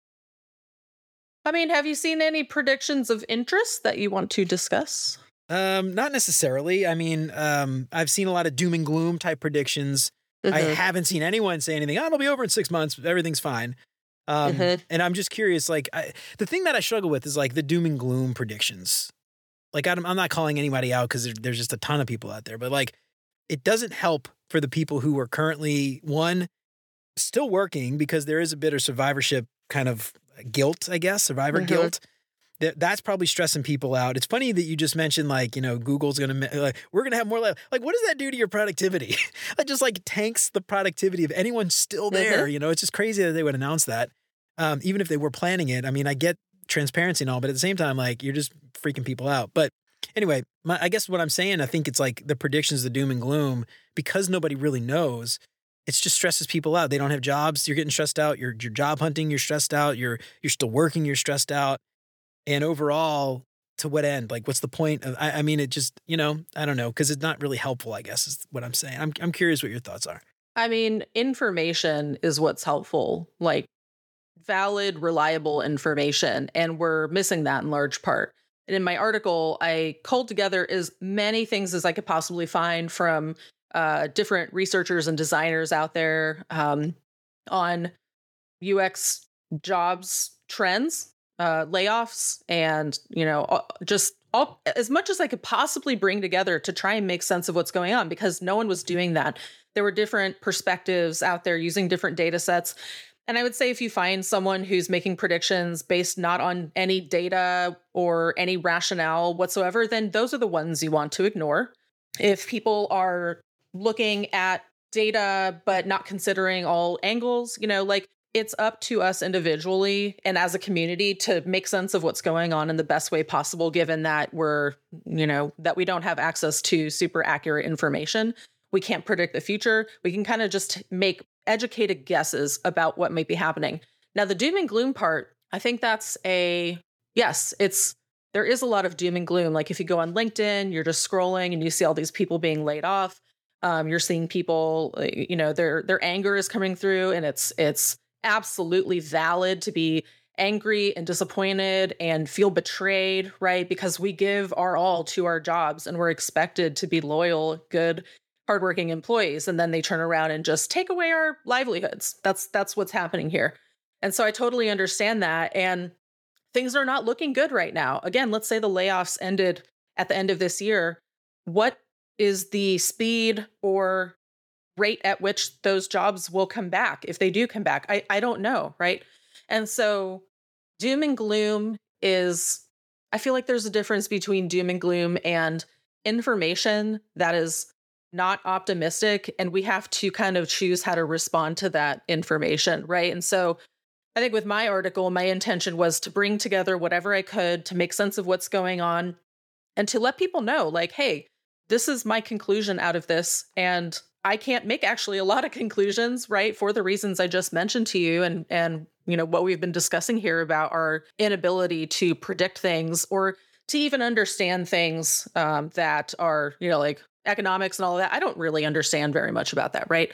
I mean, have you seen any predictions of interest that you want to discuss? Not necessarily. I mean, I've seen a lot of doom and gloom type predictions. Mm-hmm. I haven't seen anyone say anything, it'll be over in 6 months, everything's fine. And I'm just curious, like, the thing that I struggle with is like the doom and gloom predictions. Like, I'm not calling anybody out because there's just a ton of people out there, but like, it doesn't help for the people who are currently, one, still working because there is a bit of survivorship kind of guilt, I guess, survivor guilt. That's probably stressing people out. It's funny that you just mentioned, like, you know, Google's going to, we're going to have more, like, what does that do to your productivity? It just like tanks the productivity of anyone still there. You know, it's just crazy that they would announce that. Even if they were planning it. I mean, I get transparency and all, but at the same time, like, you're just freaking people out. But anyway, I guess what I'm saying, I think it's like the predictions, the doom and gloom, because nobody really knows. It just stresses people out. They don't have jobs. You're getting stressed out. You're job hunting. You're stressed out. You're still working. You're stressed out. And overall, to what end? Like, what's the point of, I mean, it just, you know, I don't know, because it's not really helpful, I guess, is what I'm saying. I'm curious what your thoughts are. I mean, information is what's helpful, like valid, reliable information. And we're missing that in large part. And in my article, I culled together as many things as I could possibly find from different researchers and designers out there on UX jobs trends, layoffs, and, you know, just all as much as I could possibly bring together to try and make sense of what's going on, because no one was doing that. There were different perspectives out there using different data sets. And I would say if you find someone who's making predictions based not on any data or any rationale whatsoever, then those are the ones you want to ignore. If people are looking at data but not considering all angles, you know, like, it's up to us individually and as a community to make sense of what's going on in the best way possible, given that we're, you know, that we don't have access to super accurate information. We can't predict the future. We can kind of just make educated guesses about what might be happening. Now, the doom and gloom part, I think that's yes, there is a lot of doom and gloom. Like, if you go on LinkedIn, you're just scrolling and you see all these people being laid off. You're seeing people, you know, their anger is coming through, and it's absolutely valid to be angry and disappointed and feel betrayed, right? Because we give our all to our jobs and we're expected to be loyal, good, hardworking employees. And then they turn around and just take away our livelihoods. That's what's happening here. And so I totally understand that. And things are not looking good right now. Again, let's say the layoffs ended at the end of this year. What is the speed or rate at which those jobs will come back, if they do come back? I don't know, right? And so doom and gloom is, I feel like there's a difference between doom and gloom and information that is not optimistic, and we have to kind of choose how to respond to that information, right? And so I think with my article, my intention was to bring together whatever I could to make sense of what's going on and to let people know, like, hey, this is my conclusion out of this. And I can't make actually a lot of conclusions, right? For the reasons I just mentioned to you and what we've been discussing here about our inability to predict things or to even understand things that are, like economics and all of that. I don't really understand very much about that, right?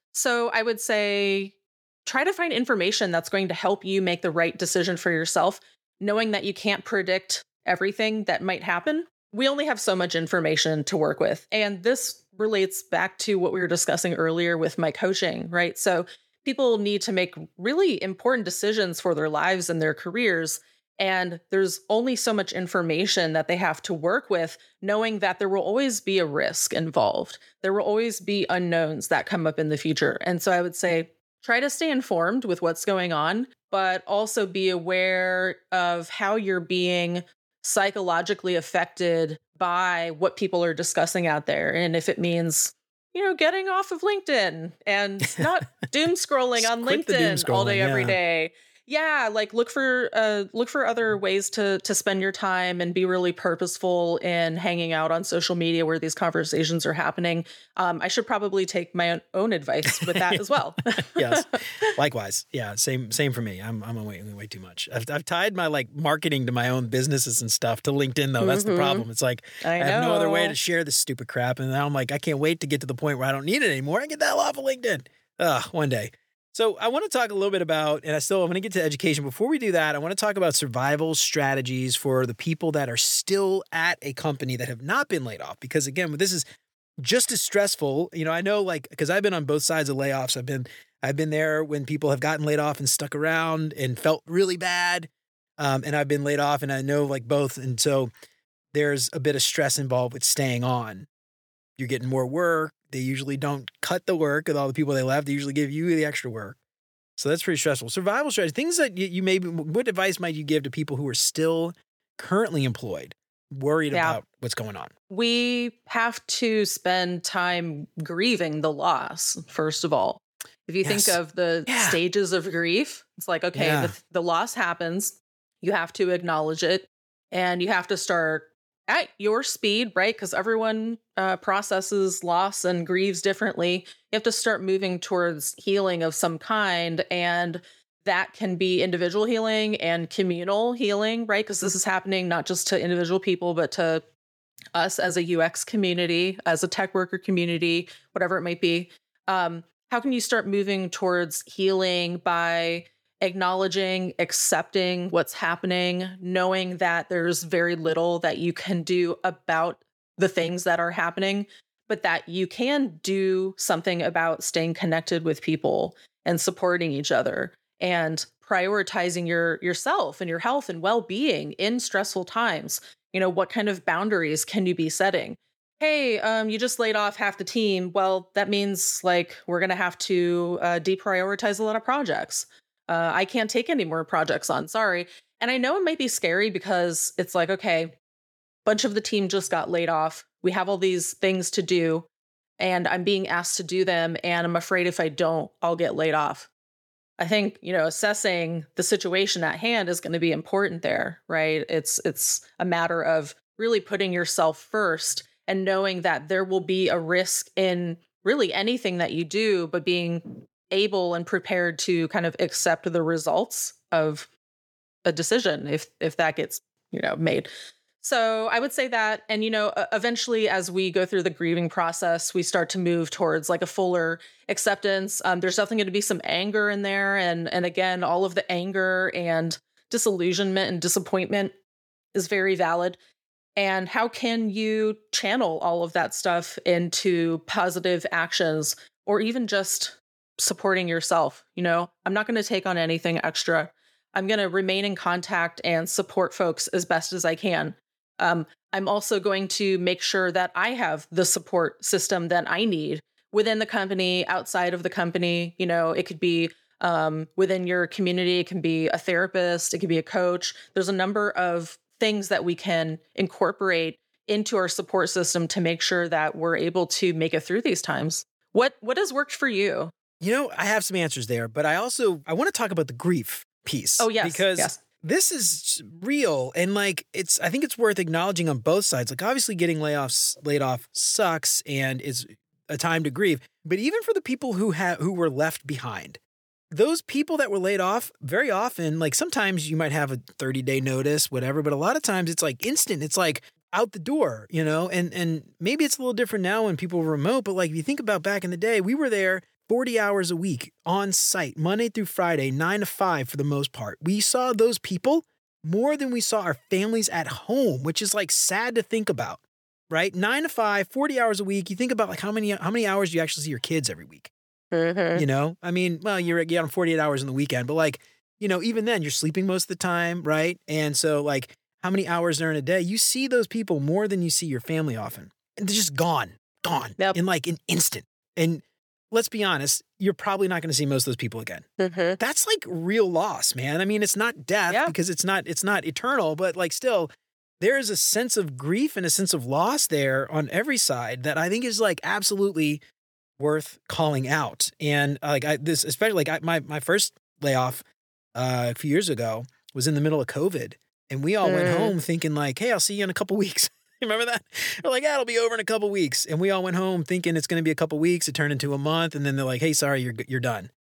So I would say try to find information that's going to help you make the right decision for yourself, knowing that you can't predict everything that might happen. We only have so much information to work with. And this relates back to what we were discussing earlier with my coaching, right? So people need to make really important decisions for their lives and their careers. And there's only so much information that they have to work with, knowing that there will always be a risk involved. There will always be unknowns that come up in the future. And so I would say, try to stay informed with what's going on, but also be aware of how you're being psychologically affected by what people are discussing out there. And if it means, getting off of LinkedIn and not doom scrolling on LinkedIn all day, every day. Yeah, like look for other ways to spend your time and be really purposeful in hanging out on social media where these conversations are happening. I should probably take my own advice with that as well. Yes, likewise. Yeah, same for me. I'm on way too much. I've tied my marketing to my own businesses and stuff to LinkedIn though. That's the problem. It's like I have no other way to share this stupid crap, and now I'm like I can't wait to get to the point where I don't need it anymore. I get the hell off of LinkedIn. One day. So I want to talk a little bit about, and I'm going to get to education. Before we do that, I want to talk about survival strategies for the people that are still at a company that have not been laid off. Because again, this is just as stressful. I know because I've been on both sides of layoffs. I've been there when people have gotten laid off and stuck around and felt really bad. And I've been laid off and I know both. And so there's a bit of stress involved with staying on. You're getting more work. They usually don't cut the work with all the people they left. They usually give you the extra work. So that's pretty stressful. Survival strategy, things that what advice might you give to people who are still currently employed, worried about what's going on? We have to spend time grieving the loss, first of all. If you think of the stages of grief, it's like, okay, the loss happens. You have to acknowledge it and you have to start at your speed, right? Because everyone processes loss and grieves differently. You have to start moving towards healing of some kind. And that can be individual healing and communal healing, right? Because this is happening not just to individual people, but to us as a UX community, as a tech worker community, whatever it might be. How can you start moving towards healing by acknowledging, accepting what's happening, knowing that there's very little that you can do about the things that are happening, but that you can do something about staying connected with people and supporting each other and prioritizing yourself and your health and well-being in stressful times. What kind of boundaries can you be setting? Hey, you just laid off half the team. Well, that means we're going to have to deprioritize a lot of projects. I can't take any more projects on. Sorry. And I know it might be scary because it's like, okay, bunch of the team just got laid off. We have all these things to do and I'm being asked to do them. And I'm afraid if I don't, I'll get laid off. I think, assessing the situation at hand is going to be important there, right? It's a matter of really putting yourself first and knowing that there will be a risk in really anything that you do, but being able and prepared to kind of accept the results of a decision if that gets, made. So I would say that, and, eventually as we go through the grieving process, we start to move towards a fuller acceptance. There's definitely going to be some anger in there. And again, all of the anger and disillusionment and disappointment is very valid. And how can you channel all of that stuff into positive actions or even just supporting yourself? I'm not going to take on anything extra. I'm going to remain in contact and support folks as best as I can. I'm also going to make sure that I have the support system that I need within the company, outside of the company. It could be within your community. It can be a therapist. It could be a coach. There's a number of things that we can incorporate into our support system to make sure that we're able to make it through these times. What has worked for you? I have some answers there, but I want to talk about the grief piece. Oh, yes. Because yes. This is real. And I think it's worth acknowledging on both sides. Like, obviously getting laid off sucks and is a time to grieve. But even for the people who were left behind, those people that were laid off, very often, like sometimes you might have a 30-day notice, whatever, but a lot of times it's like instant. It's like out the door, and maybe it's a little different now when people were remote, but like if you think about back in the day, we were there 40 hours a week on site, Monday through Friday, 9 to 5 for the most part. We saw those people more than we saw our families at home, which is like sad to think about, right? 9 to 5, 40 hours a week. You think about like how many hours do you actually see your kids every week? Mm-hmm. I mean, well, you're on 48 hours on the weekend, but like, even then you're sleeping most of the time, right? And so like how many hours are in a day? You see those people more than you see your family often. And they're just gone yep. in like an instant. And let's be honest, you're probably not going to see most of those people again. Mm-hmm. That's like real loss, man. I mean, it's not death because it's not eternal, but like still there is a sense of grief and a sense of loss there on every side that I think is like absolutely worth calling out. And my first layoff a few years ago was in the middle of COVID, and we all went home thinking like, hey, I'll see you in a couple weeks. Remember that? We're like, it'll be over in a couple weeks. And we all went home thinking it's going to be a couple weeks. It turned into a month. And then they're like, hey, sorry, you're done.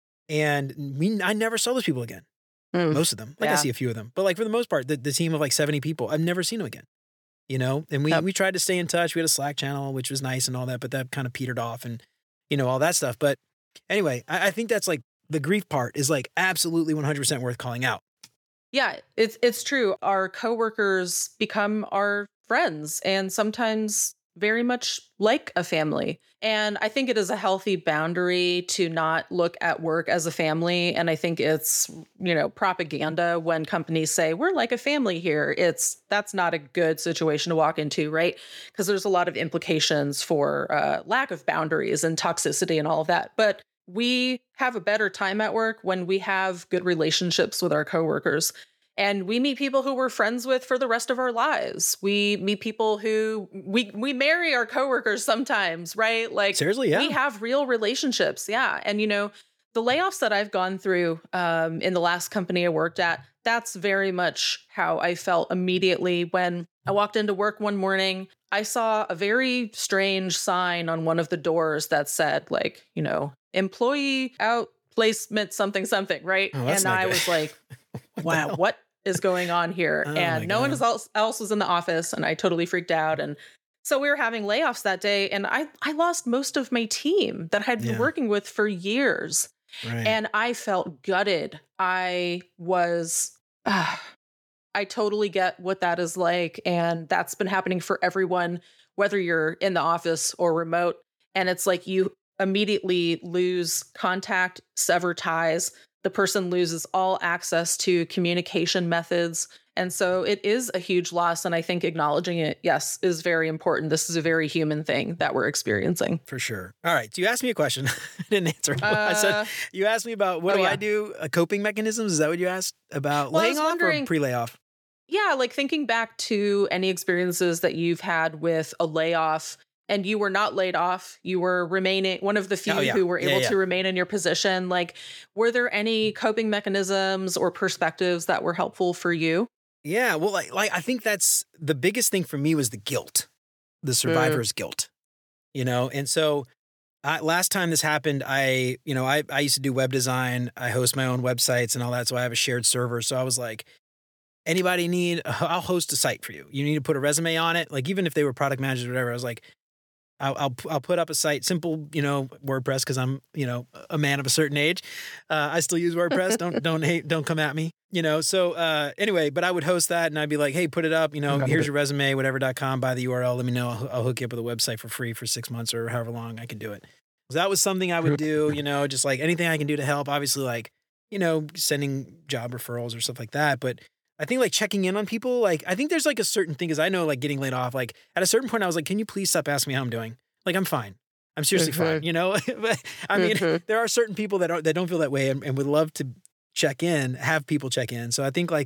And I never saw those people again. Most of them. Like I see a few of them. But like for the most part, the team of like 70 people, I've never seen them again. And we tried to stay in touch. We had a Slack channel, which was nice and all that, but that kind of petered off and, all that stuff. But anyway, I think that's like the grief part is like absolutely 100% worth calling out. Yeah, it's true. Our coworkers become our friends and sometimes very much like a family. And I think it is a healthy boundary to not look at work as a family. And I think it's, propaganda when companies say we're like a family here. That's not a good situation to walk into, right? Because there's a lot of implications for lack of boundaries and toxicity and all of that. But we have a better time at work when we have good relationships with our coworkers. And we meet people who we're friends with for the rest of our lives. We meet people who we marry our coworkers sometimes, right? Like, seriously, yeah. We have real relationships. Yeah. And, the layoffs that I've gone through in the last company I worked at, that's very much how I felt immediately when I walked into work one morning. I saw a very strange sign on one of the doors that said, like, employee outplacement something, right? Oh, and I was like, wow, what is going on here? And no one else was in the office, and I totally freaked out. And so we were having layoffs that day, and I lost most of my team that I'd been working with for years. Right. And I felt gutted. I totally get what that is like. And that's been happening for everyone, whether you're in the office or remote. And it's like you immediately lose contact, sever ties. The person loses all access to communication methods. And so it is a huge loss. And I think acknowledging it, yes, is very important. This is a very human thing that we're experiencing. For sure. All right. So you asked me a question. I didn't answer it. I said, you asked me about what do I do? Coping mechanisms? Is that what you asked about? Laying off or pre-layoff? Yeah. Like thinking back to any experiences that you've had with a layoff and you were not laid off, you were remaining one of the few who were able to remain in your position. Like, were there any coping mechanisms or perspectives that were helpful for you? Yeah, well, I think that's the biggest thing for me was the guilt, the survivor's guilt, And so last time this happened, I used to do web design. I host my own websites and all that. So I have a shared server. So I was like, anybody I'll host a site for you. You need to put a resume on it. Like, even if they were product managers or whatever, I was like, I'll put up a site, simple, WordPress, because I'm, a man of a certain age. I still use WordPress. Don't come at me, So anyway, but I would host that and I'd be like, hey, put it up, here's your resume, whatever.com, buy the URL. Let me know. I'll hook you up with a website for free for 6 months or however long I can do it. So that was something I would do, just like anything I can do to help. Obviously, like, sending job referrals or stuff like that. But I think like checking in on people, like I think there's like a certain thing, because I know like getting laid off, like at a certain point I was like, can you please stop asking me how I'm doing? Like, I'm fine. I'm seriously fine, But I mean, there are certain people that don't feel that way and would love to check in, have people check in. So I think like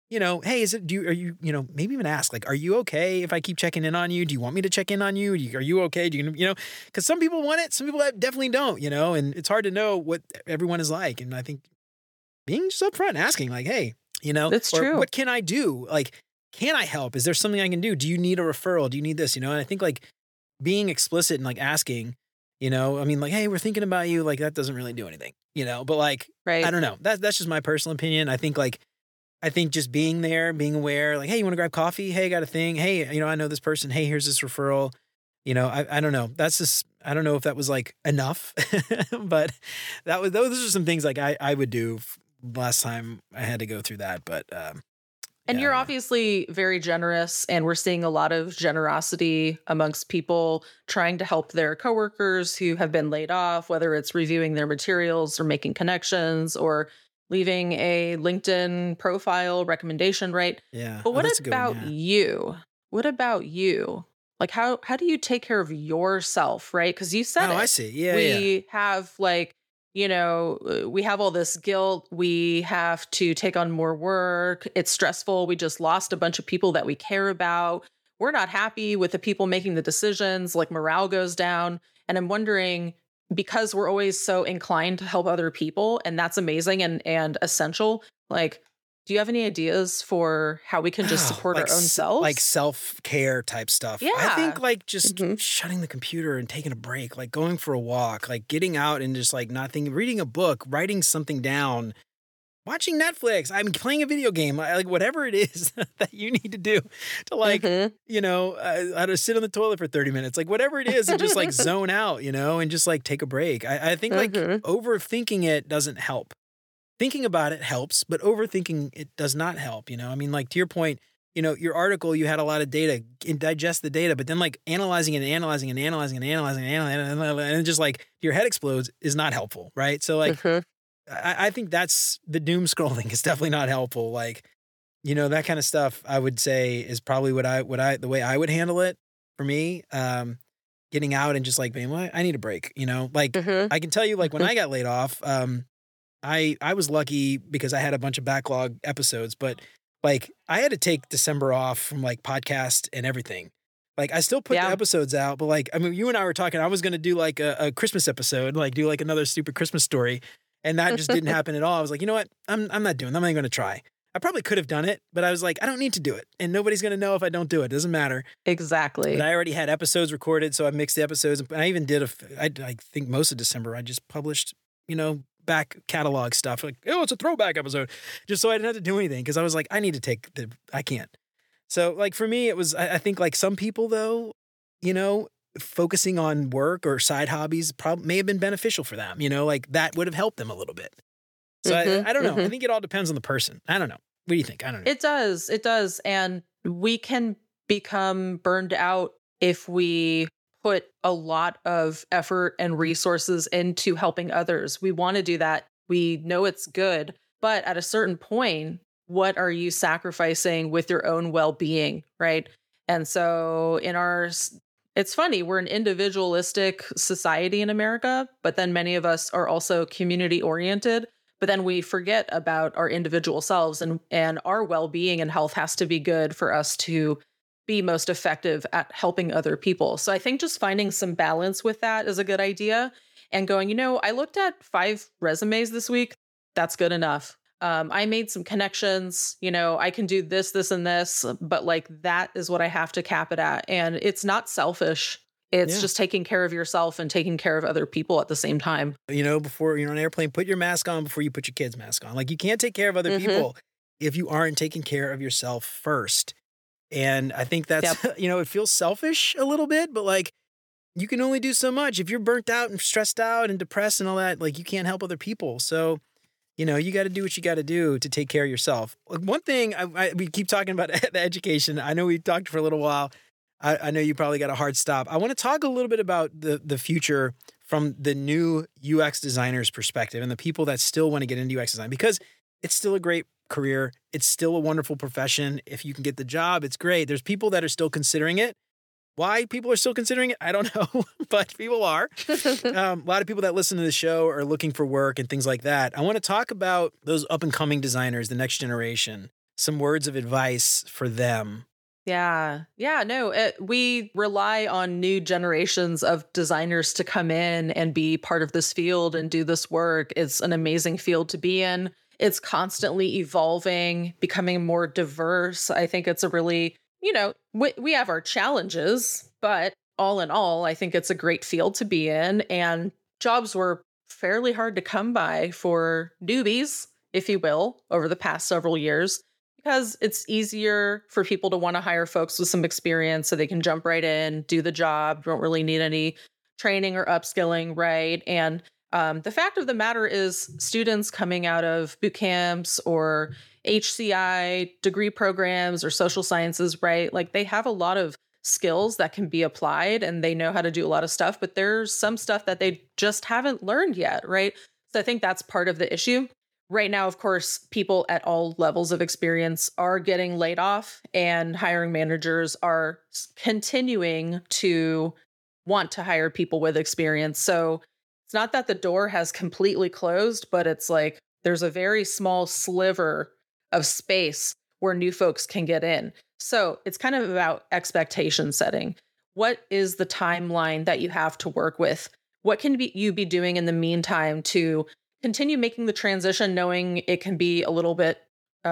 hey, are you, maybe even ask, like, are you okay if I keep checking in on you? Do you want me to check in on you? Are you okay? Because some people want it, some people definitely don't, and it's hard to know what everyone is like. And I think being just upfront, asking like, hey, That's or true. what can I do? Like, can I help? Is there something I can do? Do you need a referral? Do you need this? And I think like being explicit and like asking, I mean, like, hey, we're thinking about you. Like that doesn't really do anything, but like, Right. I don't know. That's just my personal opinion. I think just being there, being aware, like, hey, you want to grab coffee? Hey, I got a thing. Hey, I know this person. Hey, here's this referral. I don't know. That's just, I don't know if that was like enough, but those are some things like I would do last time I had to go through that. But, and you're obviously very generous, and we're seeing a lot of generosity amongst people trying to help their coworkers who have been laid off, whether it's reviewing their materials or making connections or leaving a LinkedIn profile recommendation, right? Yeah. But what That's a good one, about yeah. you? What about you? Like how do you take care of yourself, right? Because you said Oh, it. I see. Yeah. We have like, we have all this guilt. We have to take on more work. It's stressful. We just lost a bunch of people that we care about. We're not happy with the people making the decisions, like morale goes down. And I'm wondering, because we're always so inclined to help other people, and that's amazing and essential, like, do you have any ideas for how we can just Oh, support like our own selves? like self-care type stuff. I Yeah. think like just Mhm. shutting the computer and taking a break, like going for a walk, like getting out and just like not thinking, reading a book, writing something down, watching Netflix, I mean, playing a video game, like whatever it is that you need to do to like, Mhm. I don't sit on the toilet for 30 minutes, like whatever it is, and just like zone out, and just like take a break. I think like Mhm. overthinking it doesn't help. Thinking about it helps, but overthinking it does not help. I mean, like to your point, your article, you had a lot of data and digest the data, but then like analyzing it and analyzing and analyzing and analyzing and analyzing and just like your head explodes is not helpful. Right. So like, Mhm. I think that's the doom scrolling is definitely not helpful. Like, that kind of stuff I would say is probably the way I would handle it for me. Getting out and just like being, well, I need a break, like Mhm. I can tell you like when Mhm. I got laid off, I was lucky because I had a bunch of backlog episodes, but like I had to take December off from like podcast and everything. Like I still put the Yeah. episodes out, but like, I mean, you and I were talking, I was going to do like a Christmas episode, like do like another stupid Christmas story. And that just didn't happen at all. I was like, you know what? I'm not doing that. I'm not going to try. I probably could have done it, but I was like, I don't need to do it. And nobody's going to know if I don't do it. It doesn't matter. But Exactly. I already had episodes recorded. So I mixed the episodes. And I even did I think most of December, I just published, back catalog stuff. Like, oh, it's a throwback episode. Just so I didn't have to do anything. Cause I was like, I can't. So like for me, it was, I think like some people though, focusing on work or side hobbies may have been beneficial for them, like that would have helped them a little bit. So Mhm. I don't know. I Mhm. think it all depends on the person. I don't know. What do you think? I don't know. It does. It does. And we can become burned out if we put a lot of effort and resources into helping others. We want to do that. We know it's good. But at a certain point, what are you sacrificing with your own well being? Right. And so it's funny, we're an individualistic society in America, but then many of us are also community oriented. But then we forget about our individual selves, and our well-being and health has to be good for us to be most effective at helping other people. So I think just finding some balance with that is a good idea, and going, I looked at 5 resumes this week. That's good enough. I made some connections, I can do this, this, and this, but like that is what I have to cap it at. And it's not selfish. It's Yeah. just taking care of yourself and taking care of other people at the same time. Before you're on an airplane, put your mask on before you put your kid's mask on. Like you can't take care of other Mhm. people if you aren't taking care of yourself first. And I think that's, Yep. it feels selfish a little bit, but like you can only do so much. If you're burnt out and stressed out and depressed and all that, like you can't help other people. So, you got to do what you got to do to take care of yourself. Like, one thing we keep talking about the education. I know we talked for a little while. I know you probably got a hard stop. I want to talk a little bit about the future from the new UX designer's perspective and the people that still want to get into UX design, because it's still a great career. It's still a wonderful profession. If you can get the job, it's great. There's people that are still considering it. Why people are still considering it, I don't know, but people are. A lot of people that listen to the show are looking for work and things like that. I want to talk about those up and coming designers, the next generation. some words of advice for them. Yeah. Yeah. No, we rely on new generations of designers to come in and be part of this field and do this work. It's an amazing field to be in. It's constantly evolving, becoming more diverse. I think it's a really, we have our challenges, but all in all, I think it's a great field to be in. And jobs were fairly hard to come by for newbies, if you will, over the past several years, because it's easier for people to want to hire folks with some experience so they can jump right in, do the job, don't really need any training or upskilling, right? And the fact of the matter is, students coming out of boot camps or HCI degree programs or social sciences, right? Like they have a lot of skills that can be applied and they know how to do a lot of stuff, but there's some stuff that they just haven't learned yet, right? So I think that's part of the issue. Right now, of course, people at all levels of experience are getting laid off, and hiring managers are continuing to want to hire people with experience. So it's not that the door has completely closed, but it's like there's a very small sliver of space where new folks can get in. So it's kind of about expectation setting. What is the timeline that you have to work with? What can you be doing in the meantime to continue making the transition, knowing it can be a little bit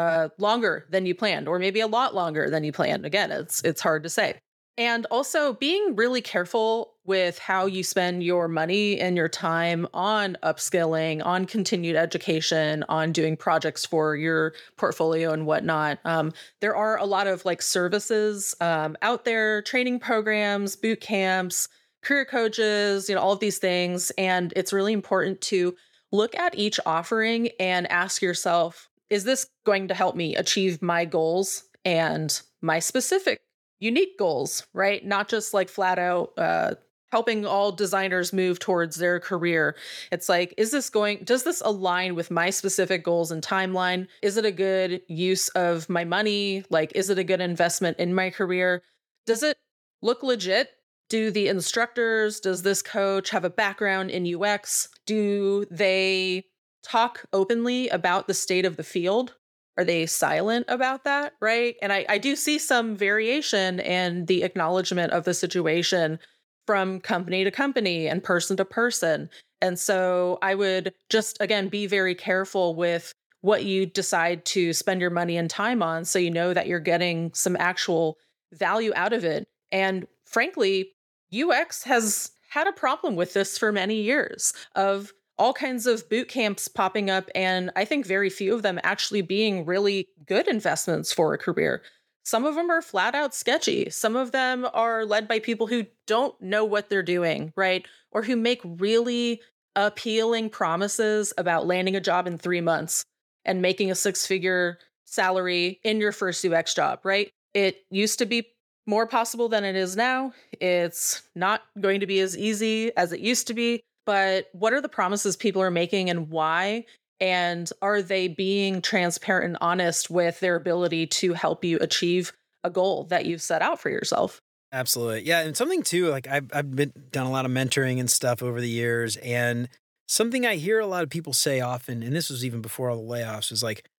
longer than you planned, or maybe a lot longer than you planned? Again, it's hard to say. And also being really careful with how you spend your money and your time on upskilling, on continued education, on doing projects for your portfolio and whatnot. There are a lot of like services out there, training programs, boot camps, career coaches, all of these things. And it's really important to look at each offering and ask yourself, is this going to help me achieve my goals and my specific unique goals, right? Not just like flat out helping all designers move towards their career. It's like, does this align with my specific goals and timeline? Is it a good use of my money? Like, is it a good investment in my career? Does it look legit? Do the instructors, does this coach have a background in UX? Do they talk openly about the state of the field? Are they silent about that, right? And I do see some variation in the acknowledgement of the situation from company to company and person to person. And so I would just, again, be very careful with what you decide to spend your money and time on, so you know that you're getting some actual value out of it. And frankly, UX has had a problem with this for many years, of all kinds of boot camps popping up, and I think very few of them actually being really good investments for a career. Some of them are flat out sketchy. Some of them are led by people who don't know what they're doing, right? Or who make really appealing promises about landing a job in 3 months and making a 6-figure salary in your first UX job, right? It used to be more possible than it is now. It's not going to be as easy as it used to be. But what are the promises people are making and why? And are they being transparent and honest with their ability to help you achieve a goal that you've set out for yourself? Absolutely. Yeah. And something too, like I've done a lot of mentoring and stuff over the years. And something I hear a lot of people say often, and this was even before all the layoffs, is like,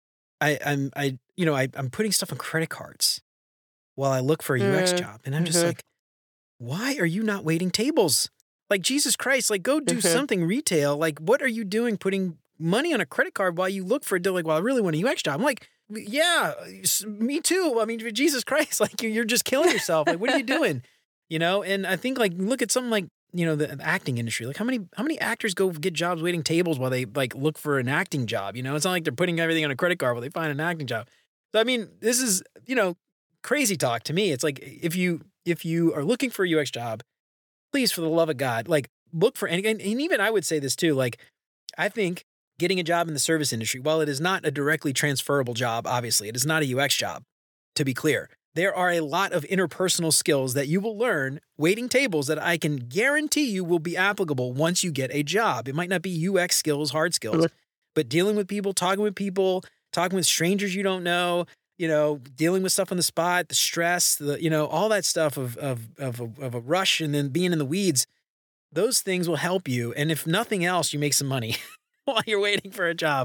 I'm putting stuff on credit cards while I look for a UX job. And I'm just like, why are you not waiting tables? Like, Jesus Christ, like, go do something retail. Like, what are you doing putting money on a credit card while you look for a deal? Like, well, I really want a UX job. I'm like, yeah, me too. I mean, Jesus Christ, like, you're just killing yourself. Like, what are you doing? And I think, like, look at something like, the acting industry. Like, how many actors go get jobs waiting tables while they, like, look for an acting job? It's not like they're putting everything on a credit card while they find an acting job. So, I mean, this is, crazy talk to me. It's like, if you are looking for a UX job, please, for the love of God, like, look for, and even I would say this too, like, I think getting a job in the service industry, while it is not a directly transferable job, obviously, it is not a UX job, to be clear. There are a lot of interpersonal skills that you will learn waiting tables that I can guarantee you will be applicable once you get a job. It might not be UX skills, hard skills, but dealing with people, talking with strangers you don't know, dealing with stuff on the spot, the stress, all that stuff of a rush and then being in the weeds, those things will help you. And if nothing else, you make some money while you're waiting for a job.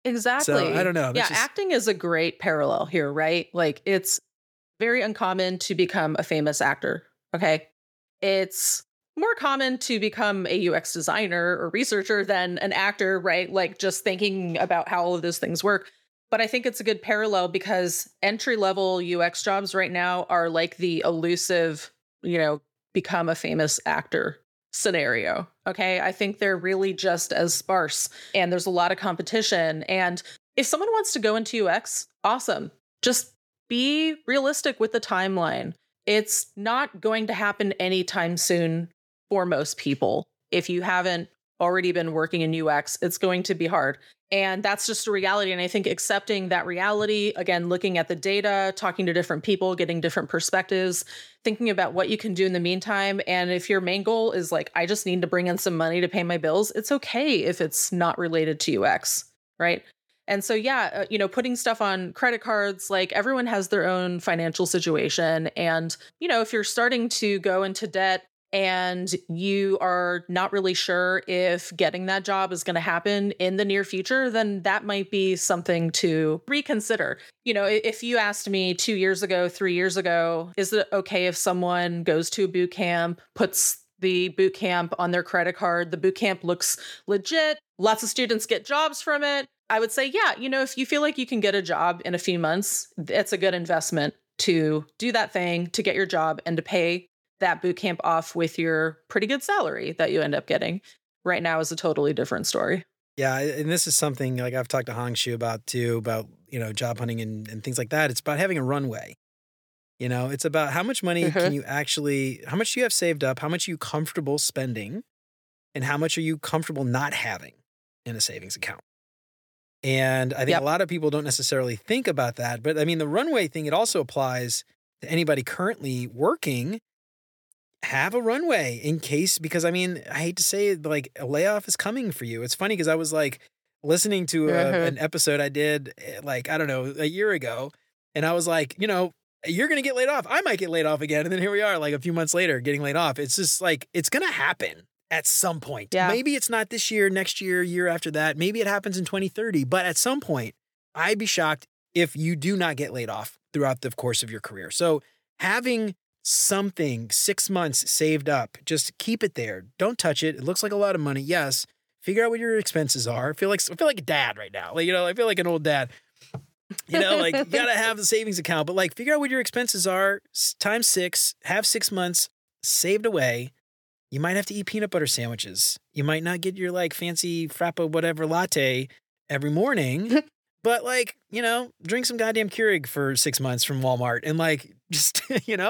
Exactly. So I don't know. Yeah, That's just acting is a great parallel here, right? Like it's very uncommon to become a famous actor. Okay. It's more common to become a UX designer or researcher than an actor, right? Like just thinking about how all of those things work. But I think it's a good parallel because entry level UX jobs right now are like the elusive, become a famous actor scenario. Okay. I think they're really just as sparse and there's a lot of competition. And if someone wants to go into UX, awesome. Just be realistic with the timeline. It's not going to happen anytime soon for most people. If you haven't already been working in UX, it's going to be hard. And that's just a reality. And I think accepting that reality, again, looking at the data, talking to different people, getting different perspectives, thinking about what you can do in the meantime. And if your main goal is like, I just need to bring in some money to pay my bills, it's okay if it's not related to UX, right? And so, yeah, putting stuff on credit cards, like everyone has their own financial situation. And, if you're starting to go into debt and you are not really sure if getting that job is going to happen in the near future, then that might be something to reconsider. If you asked me 2 years ago, 3 years ago, is it okay if someone goes to a boot camp, puts the boot camp on their credit card, the boot camp looks legit, lots of students get jobs from it, I would say, yeah, if you feel like you can get a job in a few months, it's a good investment to do that thing, to get your job and to pay that boot camp off with your pretty good salary that you end up getting. Right now is a totally different story. Yeah, and this is something like I've talked to Hong Shu about too, about, job hunting and things like that. It's about having a runway. It's about how much money can you how much do you have saved up? How much are you comfortable spending? And how much are you comfortable not having in a savings account? And I think a lot of people don't necessarily think about that. But I mean, the runway thing, it also applies to anybody currently working. Have a runway in case, because I mean, I hate to say it, but like a layoff is coming for you. It's funny because I was like listening to an episode I did like, I don't know, a year ago. And I was like, you're going to get laid off. I might get laid off again. And then here we are like a few months later getting laid off. It's just like, it's going to happen at some point. Yeah. Maybe it's not this year, next year, year after that. Maybe it happens in 2030. But at some point, I'd be shocked if you do not get laid off throughout the course of your career. So having something 6 months saved up, just keep it there. Don't touch it. It looks like a lot of money. Yes. Figure out what your expenses are. I feel like a dad right now. Like, I feel like an old dad. Like you gotta have the savings account, but like figure out what your expenses are times 6, have 6 months saved away. You might have to eat peanut butter sandwiches. You might not get your like fancy frappa whatever latte every morning, but like, drink some goddamn Keurig for 6 months from Walmart and like just,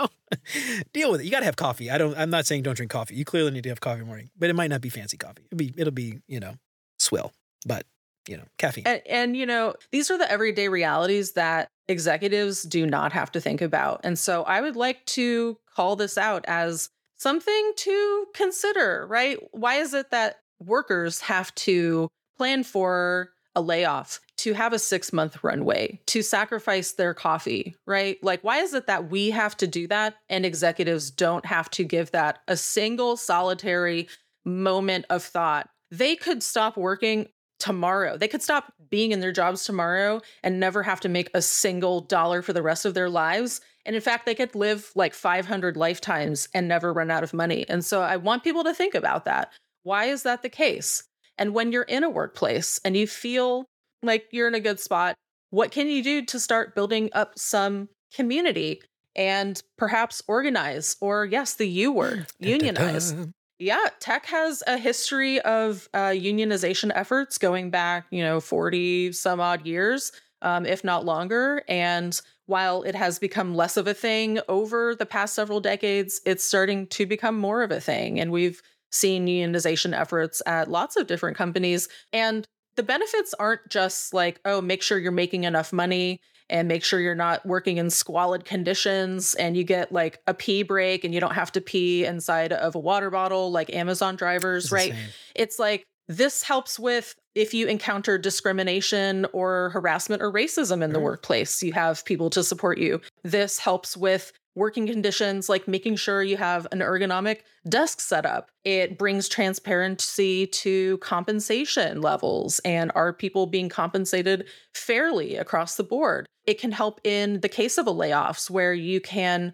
deal with it. You gotta have coffee. I'm not saying don't drink coffee. You clearly need to have coffee in the morning, but it might not be fancy coffee. It'll be, swill, but caffeine. And these are the everyday realities that executives do not have to think about. And so I would like to call this out as something to consider, right? Why is it that workers have to plan for a layoff, to have a 6-month runway, to sacrifice their coffee, right? Like, why is it that we have to do that and executives don't have to give that a single solitary moment of thought? They could stop working tomorrow. They could stop being in their jobs tomorrow and never have to make a single dollar for the rest of their lives. And in fact, they could live like 500 lifetimes and never run out of money. And so I want people to think about that. Why is that the case? And when you're in a workplace and you feel like you're in a good spot, what can you do to start building up some community and perhaps organize, or yes, the U word, unionize. Yeah, tech has a history of unionization efforts going back, 40 some odd years, if not longer. And while it has become less of a thing over the past several decades, it's starting to become more of a thing. And we've seen unionization efforts at lots of different companies. And the benefits aren't just like, oh, make sure you're making enough money and make sure you're not working in squalid conditions and you get like a pee break and you don't have to pee inside of a water bottle like Amazon drivers, It's right? insane. It's like this helps with if you encounter discrimination or harassment or racism in the workplace, you have people to support you. This helps with working conditions, like making sure you have an ergonomic desk setup. It brings transparency to compensation levels and are people being compensated fairly across the board. It can help in the case of a layoffs where you can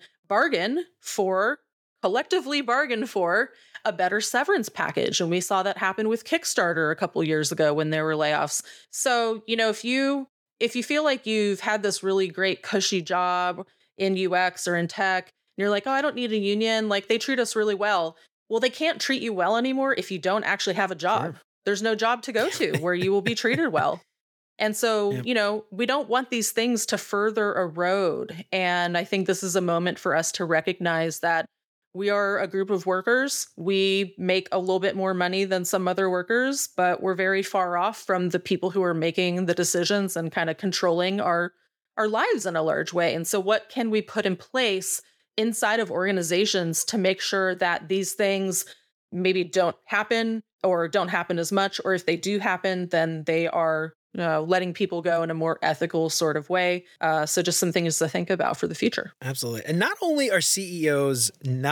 collectively bargain for a better severance package. And we saw that happen with Kickstarter a couple years ago when there were layoffs. So, if you feel like you've had this really great cushy job in UX or in tech, and you're like, oh, I don't need a union, like they treat us really well. Well, they can't treat you well anymore if you don't actually have a job. Sure. There's no job to go to where you will be treated well. And so, yep. We don't want these things to further erode. And I think this is a moment for us to recognize that we are a group of workers. We make a little bit more money than some other workers, but we're very far off from the people who are making the decisions and kind of controlling our lives in a large way. And so what can we put in place inside of organizations to make sure that these things maybe don't happen or don't happen as much, or if they do happen, then they are letting people go in a more ethical sort of way. So just some things to think about for the future. Absolutely. And not only are CEOs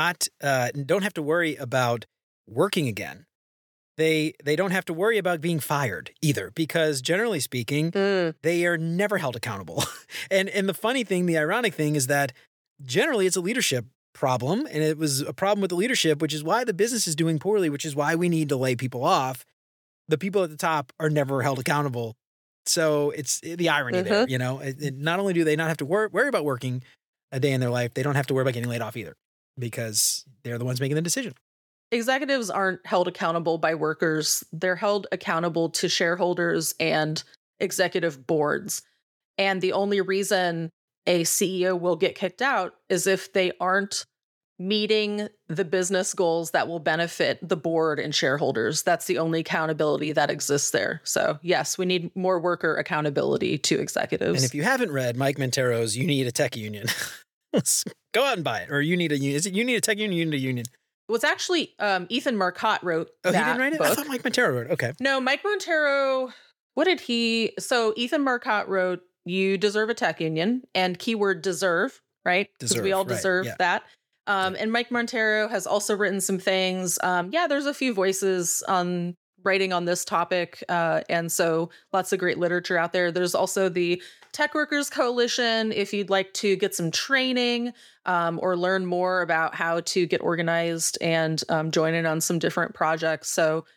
don't have to worry about working again, they don't have to worry about being fired either, because generally speaking, they are never held accountable. And the funny thing, the ironic thing is that generally it's a leadership problem, and it was a problem with the leadership, which is why the business is doing poorly, which is why we need to lay people off. The people at the top are never held accountable. So it's the irony there, Not only do they not have to worry about working a day in their life, they don't have to worry about getting laid off either, because they're the ones making the decision. Executives aren't held accountable by workers. They're held accountable to shareholders and executive boards. And the only reason a CEO will get kicked out is if they aren't meeting the business goals that will benefit the board and shareholders. That's the only accountability that exists there. So yes, we need more worker accountability to executives. And if you haven't read Mike Montero's You Need a Tech Union, go out and buy it. Or You Need a Union. Is it You Need a Tech Union or You Need a Union? It was actually Ethan Marcotte wrote that book. Oh, he didn't write it? I thought Mike Montero wrote it. Okay. No, Mike Montero, so Ethan Marcotte wrote You Deserve a Tech Union, and keyword deserve, right? Because we all deserve that. And Mike Montero has also written some things. There's a few voices on writing on this topic. And so lots of great literature out there. There's also the Tech Workers Coalition, if you'd like to get some training or learn more about how to get organized and join in on some different projects. So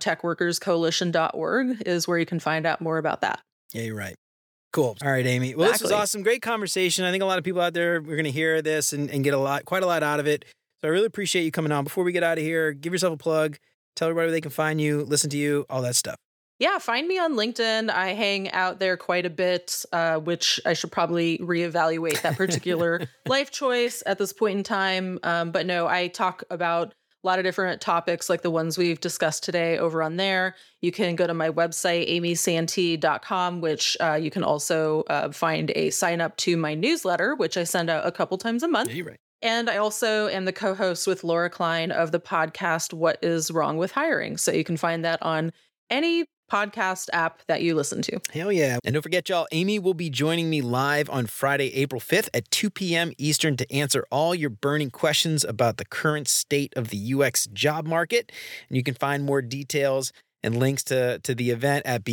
techworkerscoalition.org is where you can find out more about that. Yeah, you're right. Cool. All right, Amy. Well, This was awesome. Great conversation. I think a lot of people out there are going to hear this and get quite a lot out of it. So I really appreciate you coming on. Before we get out of here, give yourself a plug. Tell everybody where they can find you, listen to you, all that stuff. Yeah, find me on LinkedIn. I hang out there quite a bit, which I should probably reevaluate that particular life choice at this point in time. But no, I talk about a lot of different topics like the ones we've discussed today over on there. You can go to my website, amysantee.com, which you can also find a sign up to my newsletter, which I send out a couple times a month. Yeah, you're right. And I also am the co-host with Laura Klein of the podcast, What is Wrong with Hiring? So you can find that on any podcast app that you listen to. Hell yeah. And don't forget, y'all, Amy will be joining me live on Friday, April 5th at 2 p.m. Eastern to answer all your burning questions about the current state of the UX job market. And you can find more details and links to the event at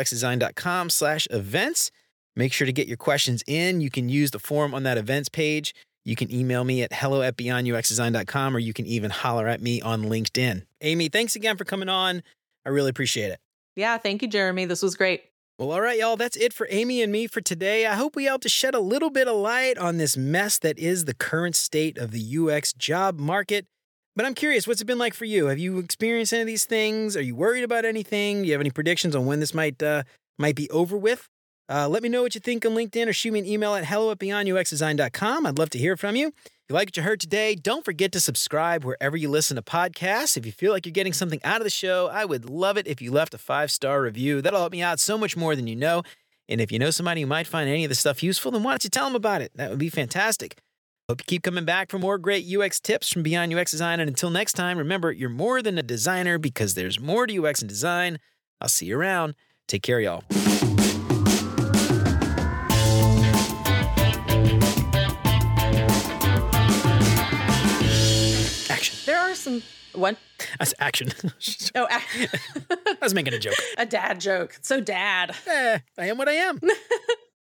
beyonduxdesign.com/events. Make sure to get your questions in. You can use the form on that events page. You can email me at hello@beyonduxdesign.com, or you can even holler at me on LinkedIn. Amy, thanks again for coming on. I really appreciate it. Yeah, thank you, Jeremy. This was great. Well, all right, y'all. That's it for Amy and me for today. I hope we helped to shed a little bit of light on this mess that is the current state of the UX job market. But I'm curious, what's it been like for you? Have you experienced any of these things? Are you worried about anything? Do you have any predictions on when this might be over with? Let me know what you think on LinkedIn, or shoot me an email at hello@beyonduxdesign.com. I'd love to hear from you. If you like what you heard today, don't forget to subscribe wherever you listen to podcasts. If you feel like you're getting something out of the show, I would love it if you left a 5-star review. That'll help me out so much more than you know. And if you know somebody who might find any of this stuff useful, then why don't you tell them about it? That would be fantastic. Hope you keep coming back for more great UX tips from Beyond UX Design. And until next time, remember, you're more than a designer, because there's more to UX and design. I'll see you around. Take care, y'all. are some... What? That's action. Oh, I was making a joke. a dad joke. So dad. I am what I am.